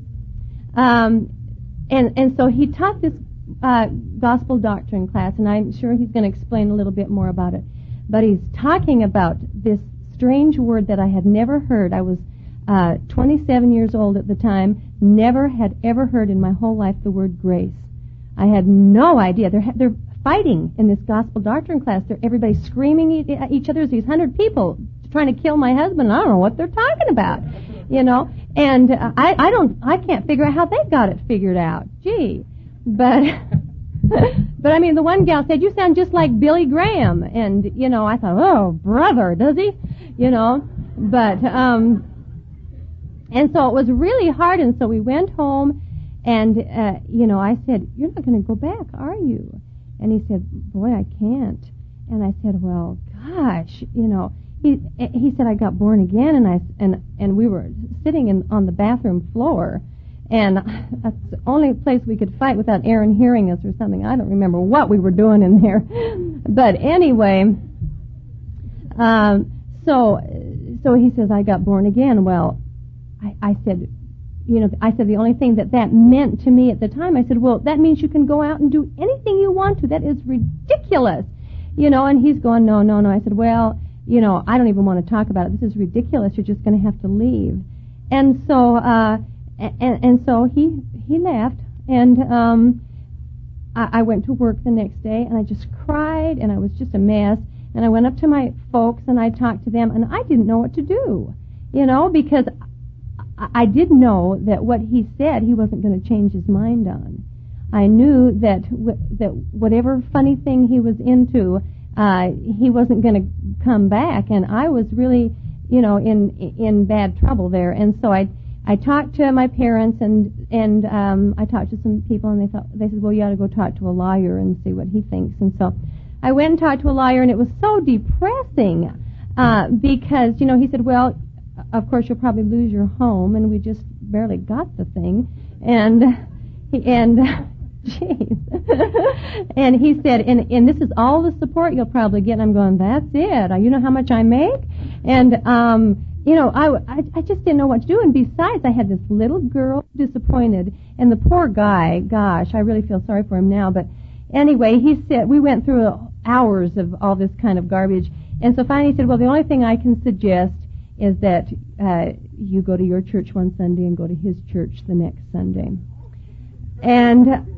and so he taught this gospel doctrine class, and I'm sure he's going to explain a little bit more about it. But he's talking about this strange word that I had never heard. I was 27 years old at the time, never had ever heard in my whole life the word grace. I had no idea. They're fighting in this gospel doctrine class. Everybody's screaming at each other. There's these 100 people trying to kill my husband. I don't know what they're talking about, And I can't figure out how they got it figured out. Gee, but the one gal said, "You sound just like Billy Graham," and I thought, "Oh, brother, does he?" But and so it was really hard, and so we went home, and I said, "You're not going to go back, are you?" And he said, "Boy, I can't." And I said, "Well, gosh, He said, "I got born again," and we were sitting on the bathroom floor, and that's the only place we could fight without Aaron hearing us or something. I don't remember what we were doing in there, but anyway, so he says, "I got born again." Well, I said, the only thing that meant to me at the time, I said, "Well, that means you can go out and do anything you want to. That is ridiculous." And he's going, no. I said, "Well, I don't even want to talk about it. This is ridiculous. You're just going to have to leave. And so, and so he left, and I went to work the next day, and I just cried, and I was just a mess. And I went up to my folks, and I talked to them, and I didn't know what to do, because I did know that what he said he wasn't going to change his mind on. I knew that that whatever funny thing he was into, he wasn't going to come back, and I was really, in bad trouble there. And so I talked to my parents, and I talked to some people, and they said, well, you ought to go talk to a lawyer and see what he thinks. And so I went and talked to a lawyer, and it was so depressing because, he said, well, of course, you'll probably lose your home, and we just barely got the thing. And jeez. And he said, and this is all the support you'll probably get. And I'm going, that's it. You know how much I make? And, I just didn't know what to do. And besides, I had this little girl disappointed. And the poor guy, gosh, I really feel sorry for him now. But anyway, he said, we went through hours of all this kind of garbage. And so finally he said, well, the only thing I can suggest is that you go to your church one Sunday and go to his church the next Sunday. And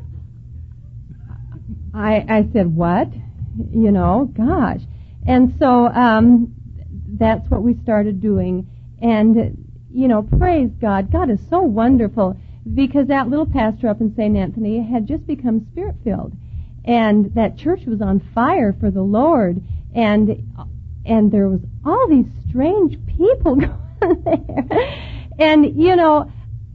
I said, what? Gosh. And so that's what we started doing. And, praise God. God is so wonderful, because that little pastor up in St. Anthony had just become Spirit-filled. And that church was on fire for the Lord. And there was all these strange people going there. And,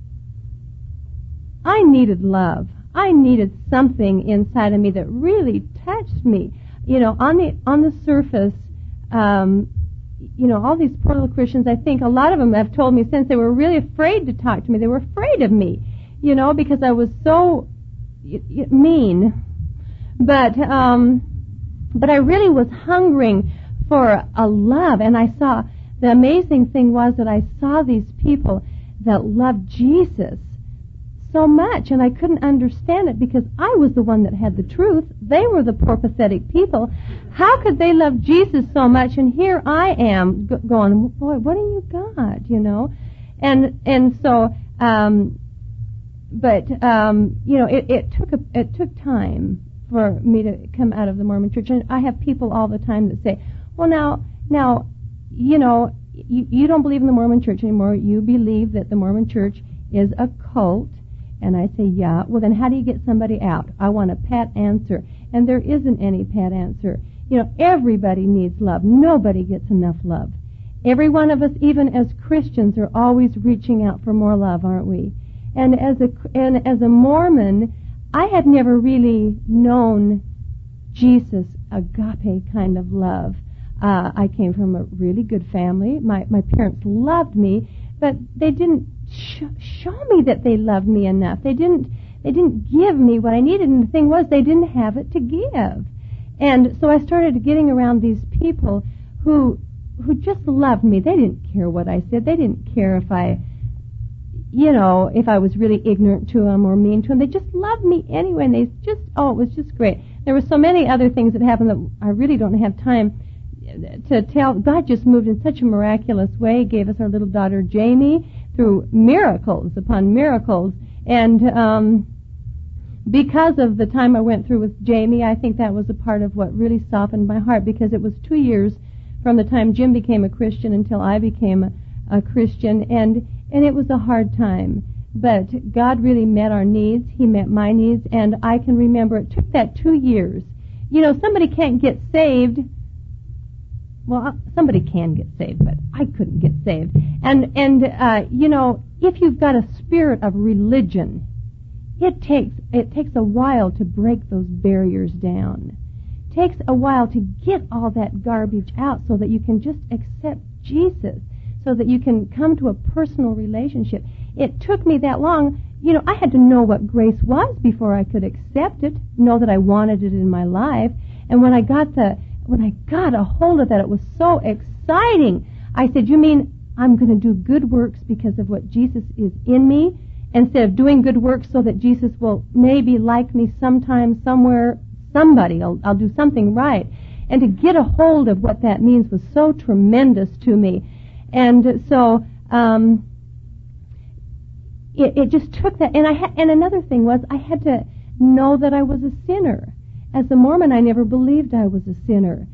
I needed love. I needed something inside of me that really touched me. On the surface, all these poor little Christians, I think a lot of them have told me since they were really afraid to talk to me. They were afraid of me, because I was so mean. But I really was hungering for a love, and I saw, the amazing thing was that I saw these people that loved Jesus so much, and I couldn't understand it because I was the one that had the truth. They were the poor, pathetic people. How could they love Jesus so much? And here I am going, boy, what do you got? And so, it took time for me to come out of the Mormon Church. And I have people all the time that say, well, now, you don't believe in the Mormon Church anymore. You believe that the Mormon Church is a cult. And I say, yeah. Well, then how do you get somebody out? I want a pat answer. And there isn't any pat answer. Everybody needs love. Nobody gets enough love. Every one of us, even as Christians, are always reaching out for more love, aren't we? And as a Mormon, I had never really known Jesus' agape kind of love. I came from a really good family. My parents loved me, but they didn't show me that they loved me enough. They didn't give me what I needed, and the thing was, they didn't have it to give. And so I started getting around these people who just loved me. They didn't care what I said. They didn't care if I was really ignorant to them or mean to them. They just loved me anyway, and it was just great. There were so many other things that happened that I really don't have time to tell. God just moved in such a miraculous way. He gave us our little daughter Jamie through miracles upon miracles. And because of the time I went through with Jamie, I think that was a part of what really softened my heart, because it was 2 years from the time Jim became a Christian until I became a Christian, and it was a hard time. But God really met our needs. He met my needs, and I can remember it took that 2 years. Somebody can't get saved. Well, somebody can get saved, but I couldn't get saved. And if you've got a spirit of religion, it takes a while to break those barriers down. It takes a while to get all that garbage out so that you can just accept Jesus, so that you can come to a personal relationship. It took me that long. I had to know what grace was before I could accept it, know that I wanted it in my life. And when I got a hold of that, it was so exciting. I said, you mean I'm going to do good works because of what Jesus is in me, instead of doing good works so that Jesus will maybe like me sometime, somewhere, somebody. I'll do something right. And to get a hold of what that means was so tremendous to me. And so it just took that. And another thing was I had to know that I was a sinner. As a Mormon, I never believed I was a sinner.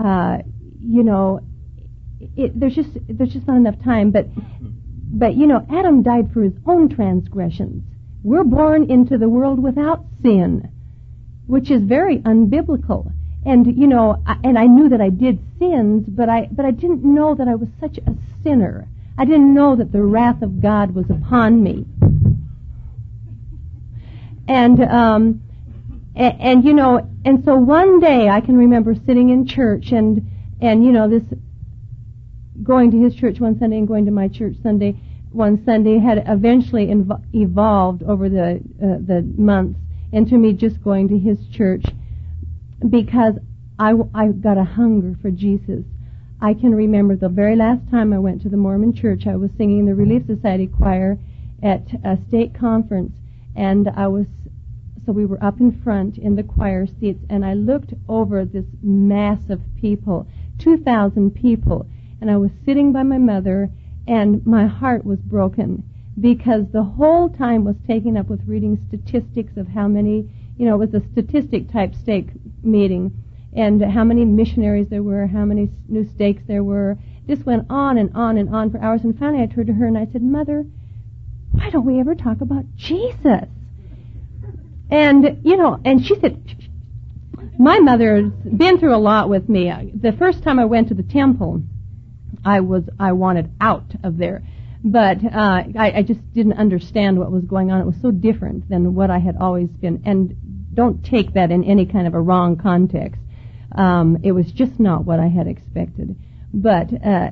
There's just not enough time. But Adam died for his own transgressions. We're born into the world without sin, which is very unbiblical. And and I knew that I did sins, but I didn't know that I was such a sinner. I didn't know that the wrath of God was upon me. And so one day I can remember sitting in church and this going to his church one Sunday and going to my church one Sunday had eventually evolved over the months into me just going to his church because I got a hunger for Jesus. I can remember the very last time I went to the Mormon church, I was singing in the Relief Society choir at a state conference, and so we were up in front in the choir seats, and I looked over this mass of people, 2,000 people, and I was sitting by my mother, and my heart was broken because the whole time was taken up with reading statistics of how many, it was a statistic type stake meeting, and how many missionaries there were, how many new stakes there were. This went on and on and on for hours, and finally I turned to her and I said, Mother, why don't we ever talk about Jesus? And, and she said, my mother has been through a lot with me. The first time I went to the temple, I wanted out of there. But I just didn't understand what was going on. It was so different than what I had always been. And don't take that in any kind of a wrong context. It was just not what I had expected. But I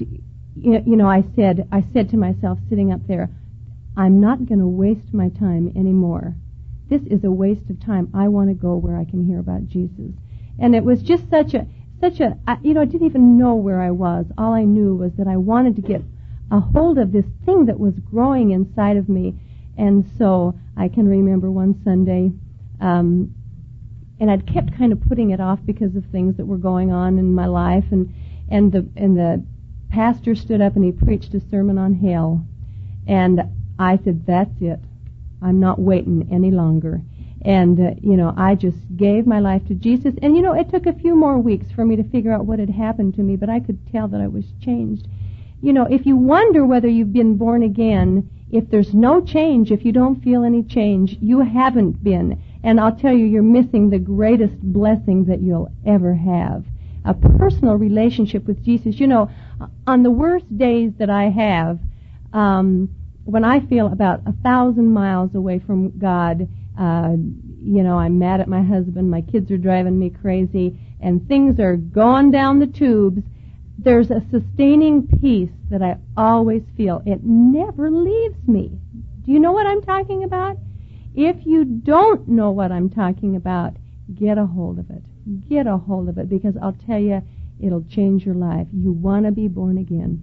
said to myself sitting up there, I'm not going to waste my time anymore. This is a waste of time. I want to go where I can hear about Jesus. And it was just I didn't even know where I was. All I knew was that I wanted to get a hold of this thing that was growing inside of me. And so I can remember one Sunday, and I'd kept kind of putting it off because of things that were going on in my life, and the pastor stood up and he preached a sermon on hell, and I said, that's it. I'm not waiting any longer. And, I just gave my life to Jesus. And, it took a few more weeks for me to figure out what had happened to me, but I could tell that I was changed. If you wonder whether you've been born again, if there's no change, if you don't feel any change, you haven't been. And I'll tell you, you're missing the greatest blessing that you'll ever have. A personal relationship with Jesus. On the worst days that I have, when I feel about 1,000 miles away from God, I'm mad at my husband, my kids are driving me crazy, and things are going down the tubes, there's a sustaining peace that I always feel. It never leaves me. Do you know what I'm talking about? If you don't know what I'm talking about, get a hold of it. Get a hold of it, because I'll tell you, it'll change your life. You want to be born again.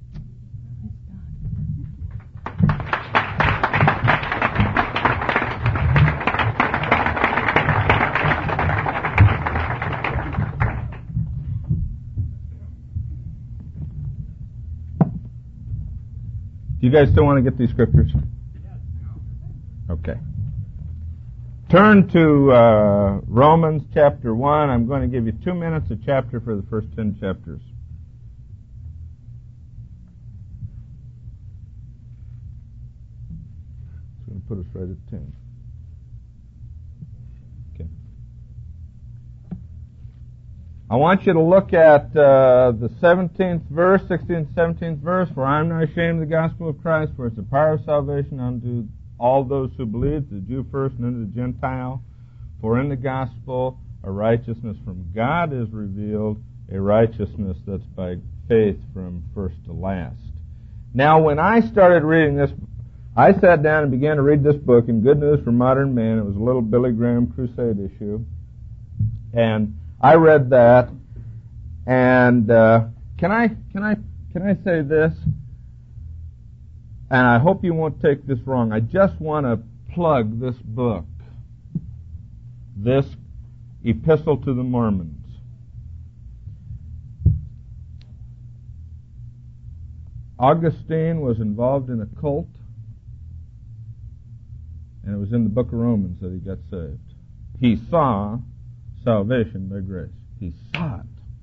Do you guys still want to get these scriptures? Okay. Turn to Romans chapter 1. I'm going to give you 2 minutes a chapter for the first 10 chapters. It's going to put us right at 10. Okay. I want you to look at the 17th verse, 16th, 17th verse, for I am not ashamed of the gospel of Christ, for it's the power of salvation unto all those who believe, the Jew first and then the Gentile. For in the gospel a righteousness from God is revealed, a righteousness that's by faith from first to last. Now, when I started reading this, I sat down and began to read this book, In Good News for Modern Man. It was a little Billy Graham crusade issue. And I read that, and can I say this? And I hope you won't take this wrong. I just want to plug this book, this Epistle to the Mormons. Augustine was involved in a cult, and it was in the book of Romans that he got saved. He saw salvation by grace. He saw it.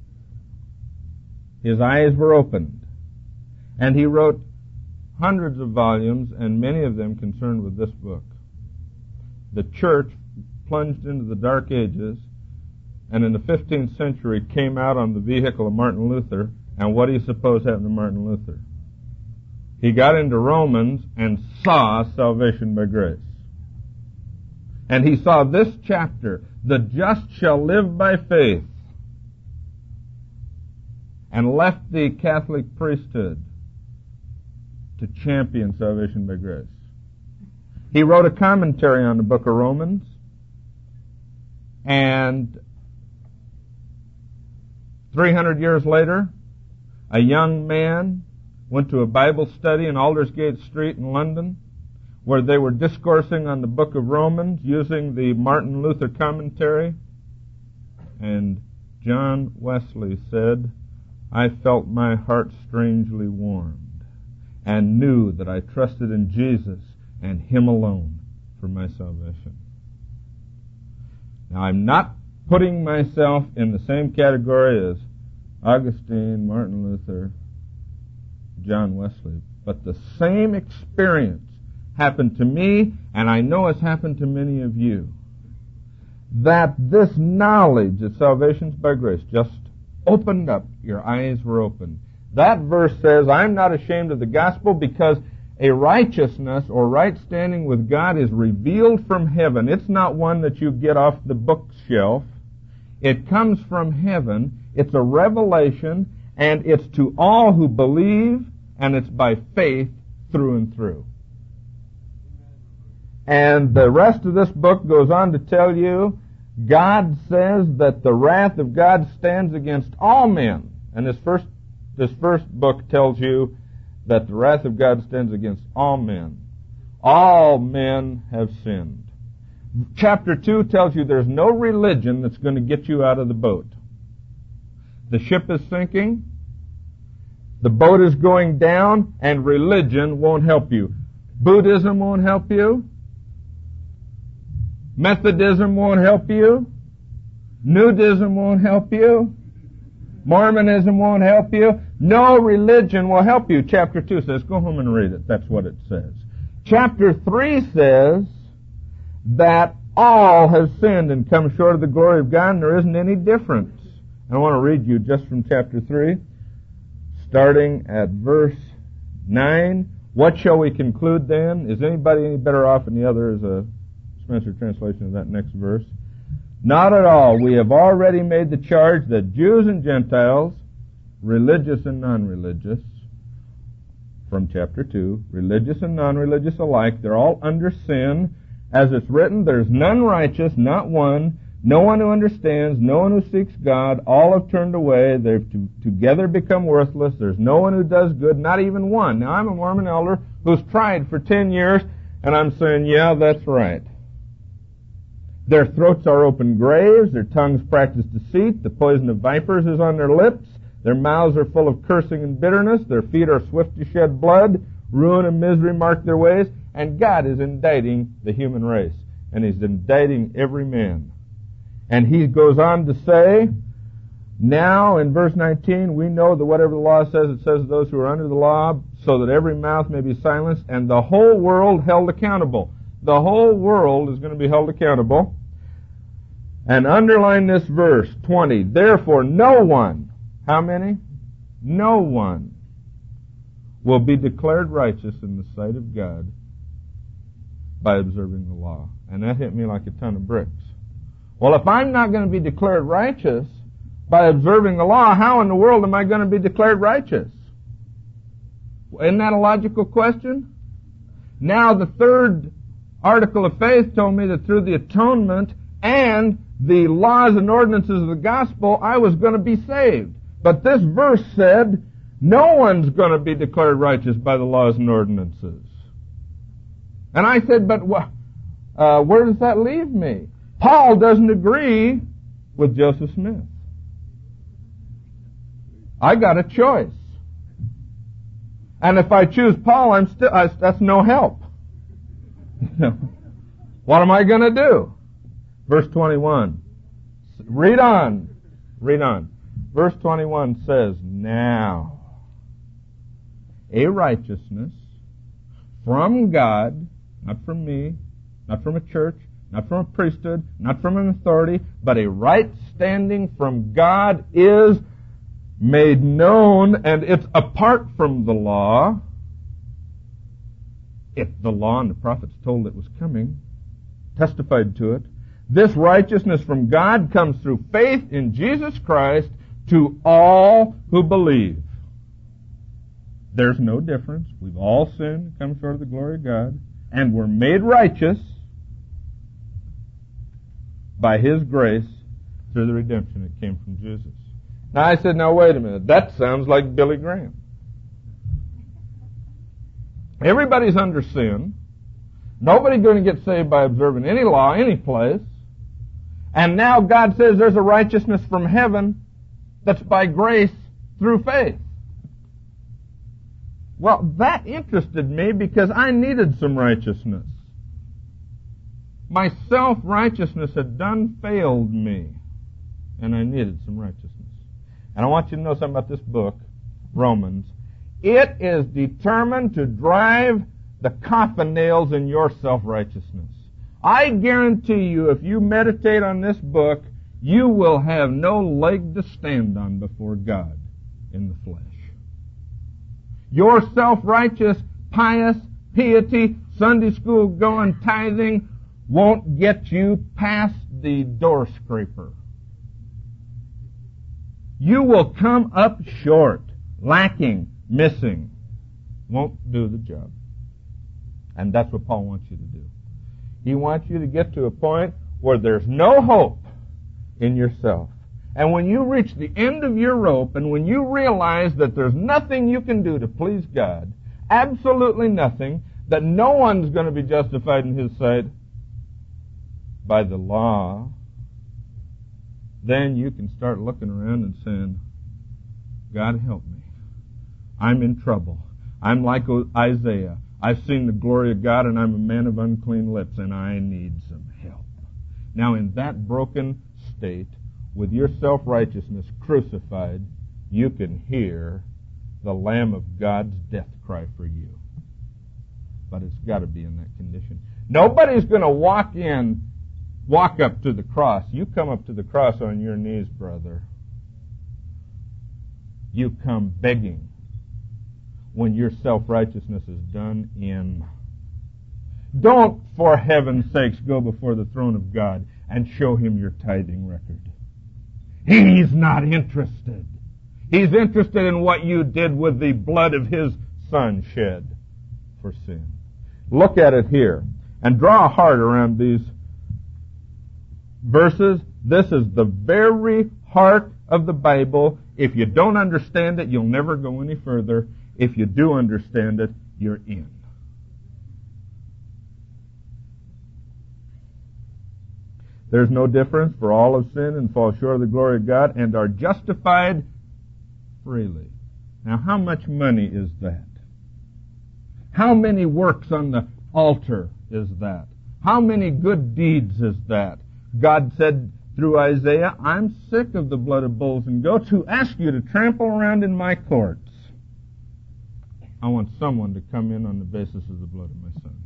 His eyes were opened. And he wrote hundreds of volumes, and many of them concerned with this book. The church plunged into the Dark Ages, and in the 15th century came out on the vehicle of Martin Luther, and what do you suppose happened to Martin Luther? He got into Romans and saw salvation by grace. And he saw this chapter, the just shall live by faith, and left the Catholic priesthood to champion salvation by grace. He wrote a commentary on the book of Romans, and 300 years later, a young man went to a Bible study in Aldersgate Street in London, where they were discoursing on the book of Romans using the Martin Luther commentary. And John Wesley said, "I felt my heart strangely warmed and knew that I trusted in Jesus and Him alone for my salvation." Now, I'm not putting myself in the same category as Augustine, Martin Luther, John Wesley, but the same experience happened to me, and I know it's happened to many of you, that this knowledge that salvation's by grace just opened up. Your eyes were opened. That verse says, "I'm not ashamed of the gospel because a righteousness or right standing with God is revealed from heaven." It's not one that you get off the bookshelf. It comes from heaven. It's a revelation, and it's to all who believe, and it's by faith through and through. And the rest of this book goes on to tell you, God says that the wrath of God stands against all men. And this first book tells you that the wrath of God stands against all men. All men have sinned. Chapter 2 tells you there's no religion that's going to get you out of the boat. The ship is sinking, the boat is going down, and religion won't help you. Buddhism won't help you. Methodism won't help you. Nudism won't help you. Mormonism won't help you. No religion will help you. Chapter 2 says, go home and read it. That's what it says. Chapter 3 says that all have sinned and come short of the glory of God, and there isn't any difference. I want to read you just from chapter 3, starting at verse 9. What shall we conclude then? Is anybody any better off than the other? Is a Spencer translation of that next verse. Not at all. We have already made the charge that Jews and Gentiles, religious and non-religious, from chapter 2, religious and non-religious alike, they're all under sin. As it's written, there's none righteous, not one, no one who understands, no one who seeks God. All have turned away. They've together become worthless. There's no one who does good, not even one. Now, I'm a Mormon elder who's tried for 10 years, and I'm saying, yeah, that's right. Their throats are open graves. Their tongues practice deceit. The poison of vipers is on their lips. Their mouths are full of cursing and bitterness. Their feet are swift to shed blood. Ruin and misery mark their ways. And God is indicting the human race. And He's indicting every man. And He goes on to say, now in verse 19, we know that whatever the law says, it says to those who are under the law, so that every mouth may be silenced, and the whole world held accountable. The whole world is going to be held accountable. And underline this verse, 20. Therefore, no one, how many? No one will be declared righteous in the sight of God by observing the law. And that hit me like a ton of bricks. Well, if I'm not going to be declared righteous by observing the law, how in the world am I going to be declared righteous? Isn't that a logical question? Now, the third article of faith told me that through the atonement and the laws and ordinances of the gospel, I was going to be saved. But this verse said, no one's going to be declared righteous by the laws and ordinances. And I said, but where does that leave me? Paul doesn't agree with Joseph Smith. I got a choice. And if I choose Paul, that's no help. What am I going to do? Verse 21. Read on. Read on. Verse 21 says, now, a righteousness from God, not from me, not from a church, not from a priesthood, not from an authority, but a right standing from God is made known, and it's apart from the law. If the law and the prophets told it was coming, testified to it, this righteousness from God comes through faith in Jesus Christ to all who believe. There's no difference. We've all sinned, come short of the glory of God, and we're made righteous by His grace through the redemption that came from Jesus. Now I said, now wait a minute, that sounds like Billy Graham. Everybody's under sin. Nobody's going to get saved by observing any law, any place. And now God says there's a righteousness from heaven that's by grace through faith. Well, that interested me because I needed some righteousness. My self-righteousness had done failed me, and I needed some righteousness. And I want you to know something about this book, Romans. It is determined to drive the coffin nails in your self-righteousness. I guarantee you, if you meditate on this book, you will have no leg to stand on before God in the flesh. Your self-righteous, pious, piety, Sunday school going, tithing won't get you past the door scraper. You will come up short, lacking, missing. Won't do the job. And that's what Paul wants you to do. He wants you to get to a point where there's no hope in yourself. And when you reach the end of your rope, and when you realize that there's nothing you can do to please God, absolutely nothing, that no one's going to be justified in His sight by the law, then you can start looking around and saying, God help me. I'm in trouble. I'm like Isaiah. I've seen the glory of God, and I'm a man of unclean lips, and I need some help. Now, in that broken state, with your self-righteousness crucified, you can hear the Lamb of God's death cry for you. But it's got to be in that condition. Nobody's going to walk up to the cross. You come up to the cross on your knees, brother. You come begging when your self-righteousness is done in. Don't, for heaven's sakes, go before the throne of God and show Him your tithing record. He's not interested. He's interested in what you did with the blood of His Son shed for sin. Look at it here and draw a heart around these verses. This is the very heart of the Bible. If you don't understand it, you'll never go any further. If you do understand it, you're in. There's no difference, for all have sinned and fall short of the glory of God and are justified freely. Now, how much money is that? How many works on the altar is that? How many good deeds is that? God said through Isaiah, I'm sick of the blood of bulls and goats who ask you to trample around in my courts. I want someone to come in on the basis of the blood of my Son.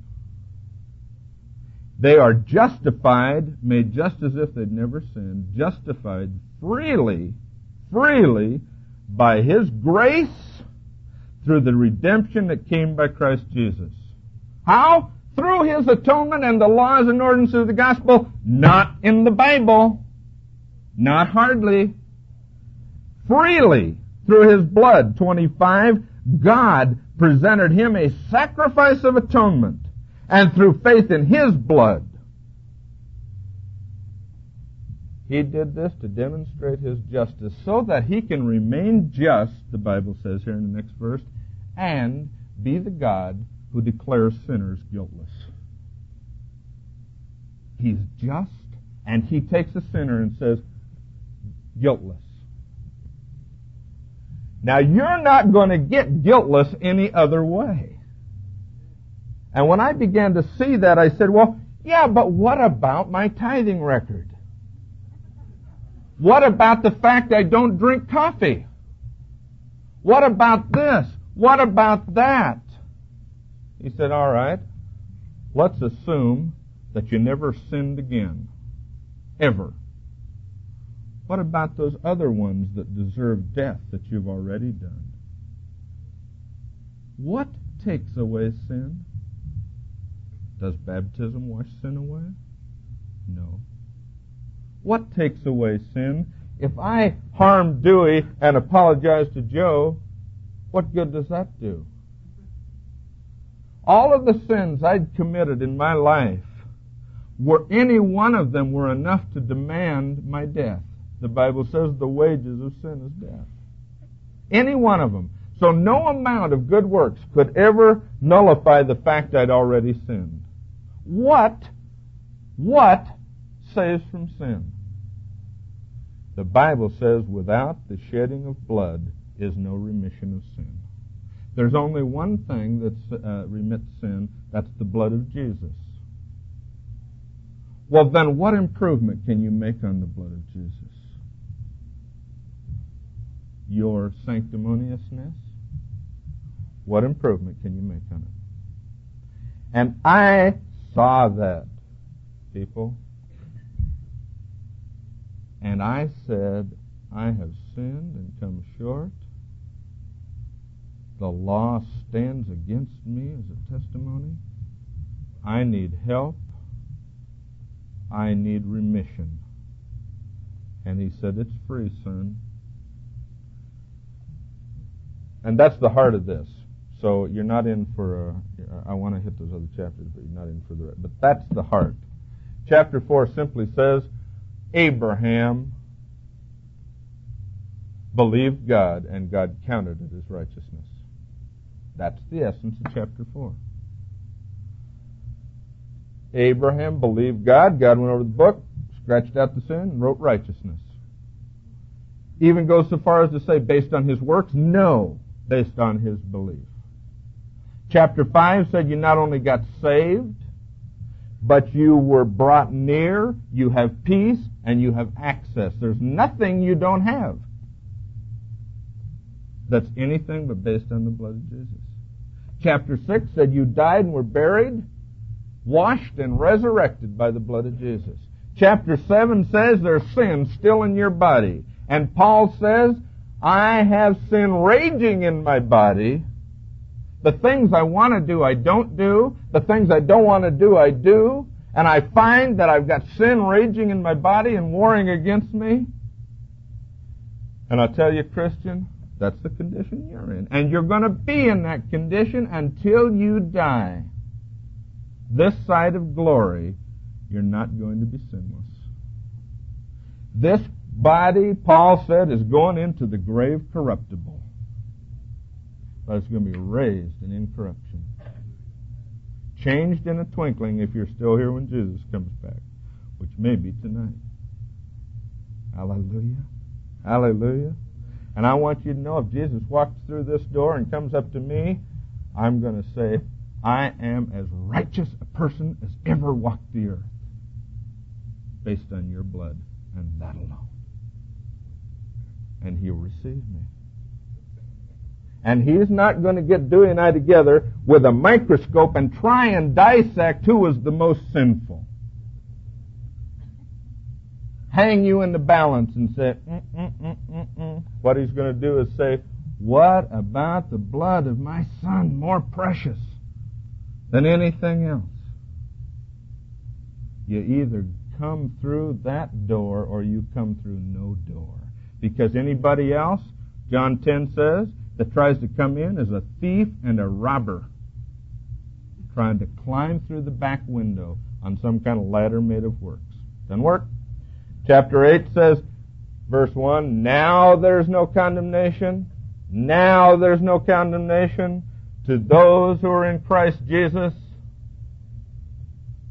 They are justified, made just as if they'd never sinned, justified freely by His grace through the redemption that came by Christ Jesus. How? Through His atonement and the laws and ordinances of the gospel, not in the Bible, not hardly. Freely, through His blood. 25, God presented Him a sacrifice of atonement, and through faith in His blood, He did this to demonstrate His justice so that He can remain just, the Bible says here in the next verse, and be the God who declares sinners guiltless. He's just, and He takes a sinner and says, guiltless. Now, you're not going to get guiltless any other way. And when I began to see that, I said, well, yeah, but what about my tithing record? What about the fact I don't drink coffee? What about this? What about that? He said, all right, let's assume that you never sinned again. Ever. What about those other ones that deserve death that you've already done? What takes away sin? Does baptism wash sin away? No. What takes away sin? If I harm Dewey and apologize to Joe, what good does that do? All of the sins I'd committed in my life, any one of them were enough to demand my death. The Bible says the wages of sin is death. Any one of them. So no amount of good works could ever nullify the fact I'd already sinned. What saves from sin? The Bible says without the shedding of blood is no remission of sin. There's only one thing that remits sin, that's the blood of Jesus. Well, then what improvement can you make on the blood of Jesus? Your sanctimoniousness? What improvement can you make on it? And I saw that, people. And I said, I have sinned and come short. The law stands against me as a testimony. I need help. I need remission. And he said, it's free, son. And that's the heart of this. So you're not in for I want to hit those other chapters, but you're not in for the rest. But that's the heart. Chapter 4 simply says, Abraham believed God, and God counted it as righteousness. That's the essence of chapter 4. Abraham believed God. God went over the book, scratched out the sin, and wrote righteousness. Even goes so far as to say, based on his works? No, based on his belief. Chapter 5 said you not only got saved, but you were brought near, you have peace, and you have access. There's nothing you don't have that's anything but based on the blood of Jesus. Chapter 6 said you died and were buried, washed and resurrected by the blood of Jesus. Chapter 7 says there's sin still in your body. And Paul says, I have sin raging in my body. The things I want to do, I don't do. The things I don't want to do, I do. And I find that I've got sin raging in my body and warring against me. And I'll tell you, Christian, that's the condition you're in. And you're going to be in that condition until you die. This side of glory, you're not going to be sinless. This body, Paul said, is going into the grave corruptible. But it's going to be raised in incorruption. Changed in a twinkling if you're still here when Jesus comes back, which may be tonight. Hallelujah. Hallelujah. And I want you to know, if Jesus walks through this door and comes up to me, I'm going to say, I am as righteous a person as ever walked the earth, based on your blood and that alone. And he'll receive me. And he's not going to get Dewey and I together with a microscope and try and dissect who was the most sinful. Hang you in the balance and say, What he's going to do is say, what about the blood of my son more precious than anything else? You either come through that door or you come through no door. Because anybody else, John 10 says, that tries to come in is a thief and a robber, trying to climb through the back window on some kind of ladder made of works. Doesn't work. Chapter 8 says, verse 1, now there's no condemnation. Now there's no condemnation to those who are in Christ Jesus.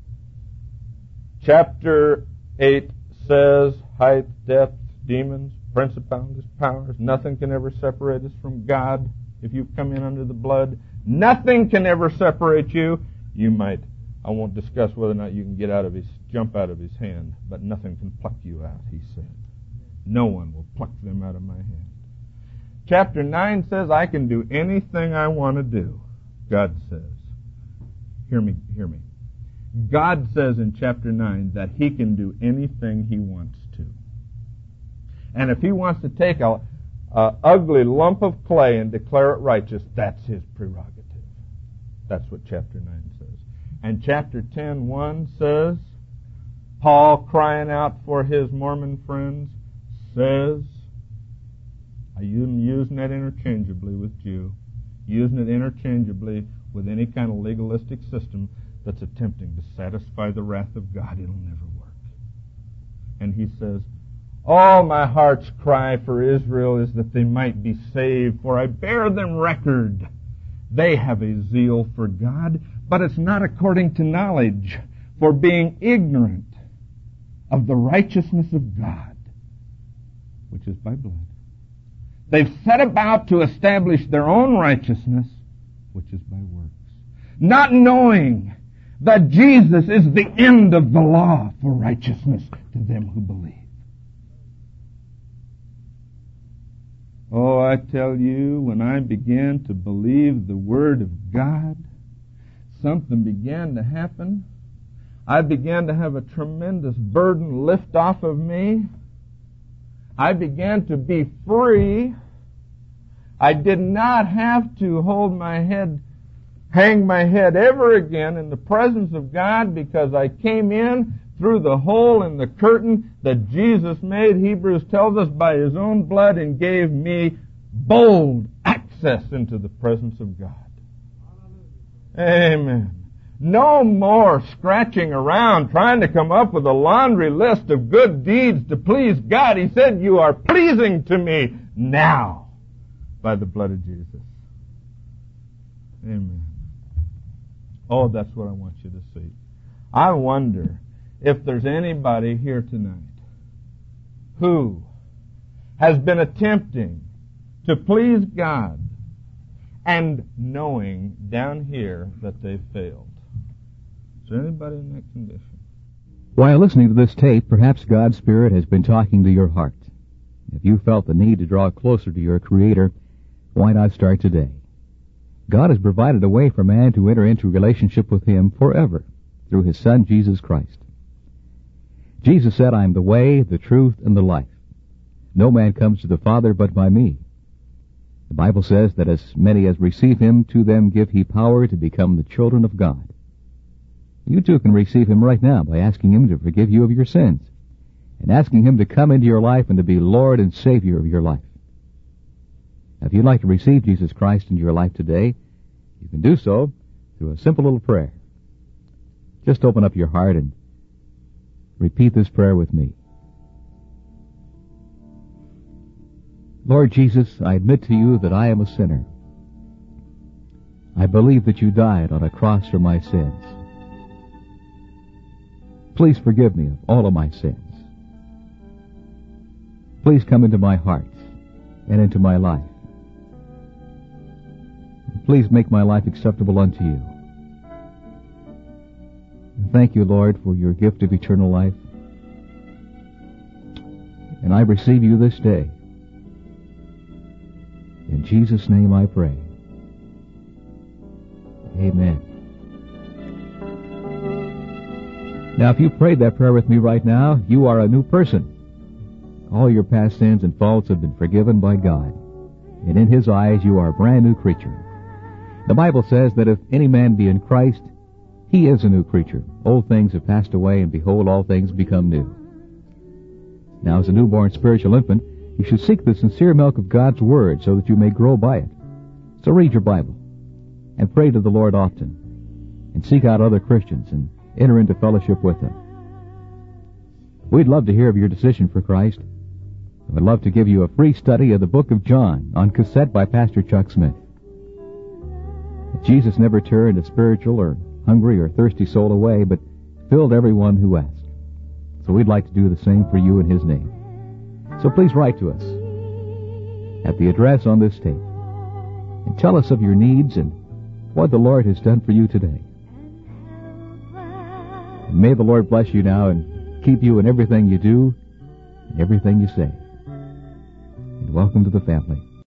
Chapter 8 says, height, depth, demons, principalities, powers. Nothing can ever separate us from God if you've come in under the blood. Nothing can ever separate you. I won't discuss whether or not you can jump out of his hand, but nothing can pluck you out, he said. No one will pluck them out of my hand. Chapter 9 says, I can do anything I want to do, God says. Hear me. God says in chapter 9 that he can do anything he wants to. And if he wants to take a ugly lump of clay and declare it righteous, that's his prerogative. That's what chapter 9 says. And chapter 10:1 says, Paul crying out for his Mormon friends says, I'm using that interchangeably with Jew, using it interchangeably with any kind of legalistic system that's attempting to satisfy the wrath of God. It'll never work. And he says, all my heart's cry for Israel is that they might be saved, for I bear them record. They have a zeal for God, but it's not according to knowledge, for being ignorant of the righteousness of God, which is by blood. They've set about to establish their own righteousness, which is by works, not knowing that Jesus is the end of the law for righteousness to them who believe. Oh, I tell you, when I began to believe the Word of God, something began to happen. I began to have a tremendous burden lift off of me. I began to be free. I did not have to hang my head ever again in the presence of God, because I came in through the hole in the curtain that Jesus made, Hebrews tells us, by his own blood, and gave me bold access into the presence of God. Amen. No more scratching around trying to come up with a laundry list of good deeds to please God. He said, you are pleasing to me now by the blood of Jesus. Amen. Oh, that's what I want you to see. I wonder if there's anybody here tonight who has been attempting to please God and knowing down here that they've failed. Is there anybody in that condition? While listening to this tape, perhaps God's Spirit has been talking to your heart. If you felt the need to draw closer to your Creator, why not start today? God has provided a way for man to enter into relationship with Him forever through His Son, Jesus Christ. Jesus said, I am the way, the truth, and the life. No man comes to the Father but by me. The Bible says that as many as receive Him, to them give He power to become the children of God. You too can receive Him right now by asking Him to forgive you of your sins and asking Him to come into your life and to be Lord and Savior of your life. Now, if you'd like to receive Jesus Christ into your life today, you can do so through a simple little prayer. Just open up your heart and repeat this prayer with me. Lord Jesus, I admit to you that I am a sinner. I believe that you died on a cross for my sins. Please forgive me of all of my sins. Please come into my heart and into my life. Please make my life acceptable unto you. And thank you, Lord, for your gift of eternal life. And I receive you this day. In Jesus' name I pray. Amen. Now, if you prayed that prayer with me right now, you are a new person. All your past sins and faults have been forgiven by God. And in His eyes, you are a brand new creature. The Bible says that if any man be in Christ, he is a new creature. Old things have passed away, and behold, all things become new. Now, as a newborn spiritual infant, you should seek the sincere milk of God's Word so that you may grow by it. So read your Bible, and pray to the Lord often, and seek out other Christians, and enter into fellowship with them. We'd love to hear of your decision for Christ. And we'd love to give you a free study of the book of John on cassette by Pastor Chuck Smith. Jesus never turned a spiritual or hungry or thirsty soul away, but filled everyone who asked. So we'd like to do the same for you in His name. So please write to us at the address on this tape and tell us of your needs and what the Lord has done for you today. And may the Lord bless you now and keep you in everything you do and everything you say. And welcome to the family.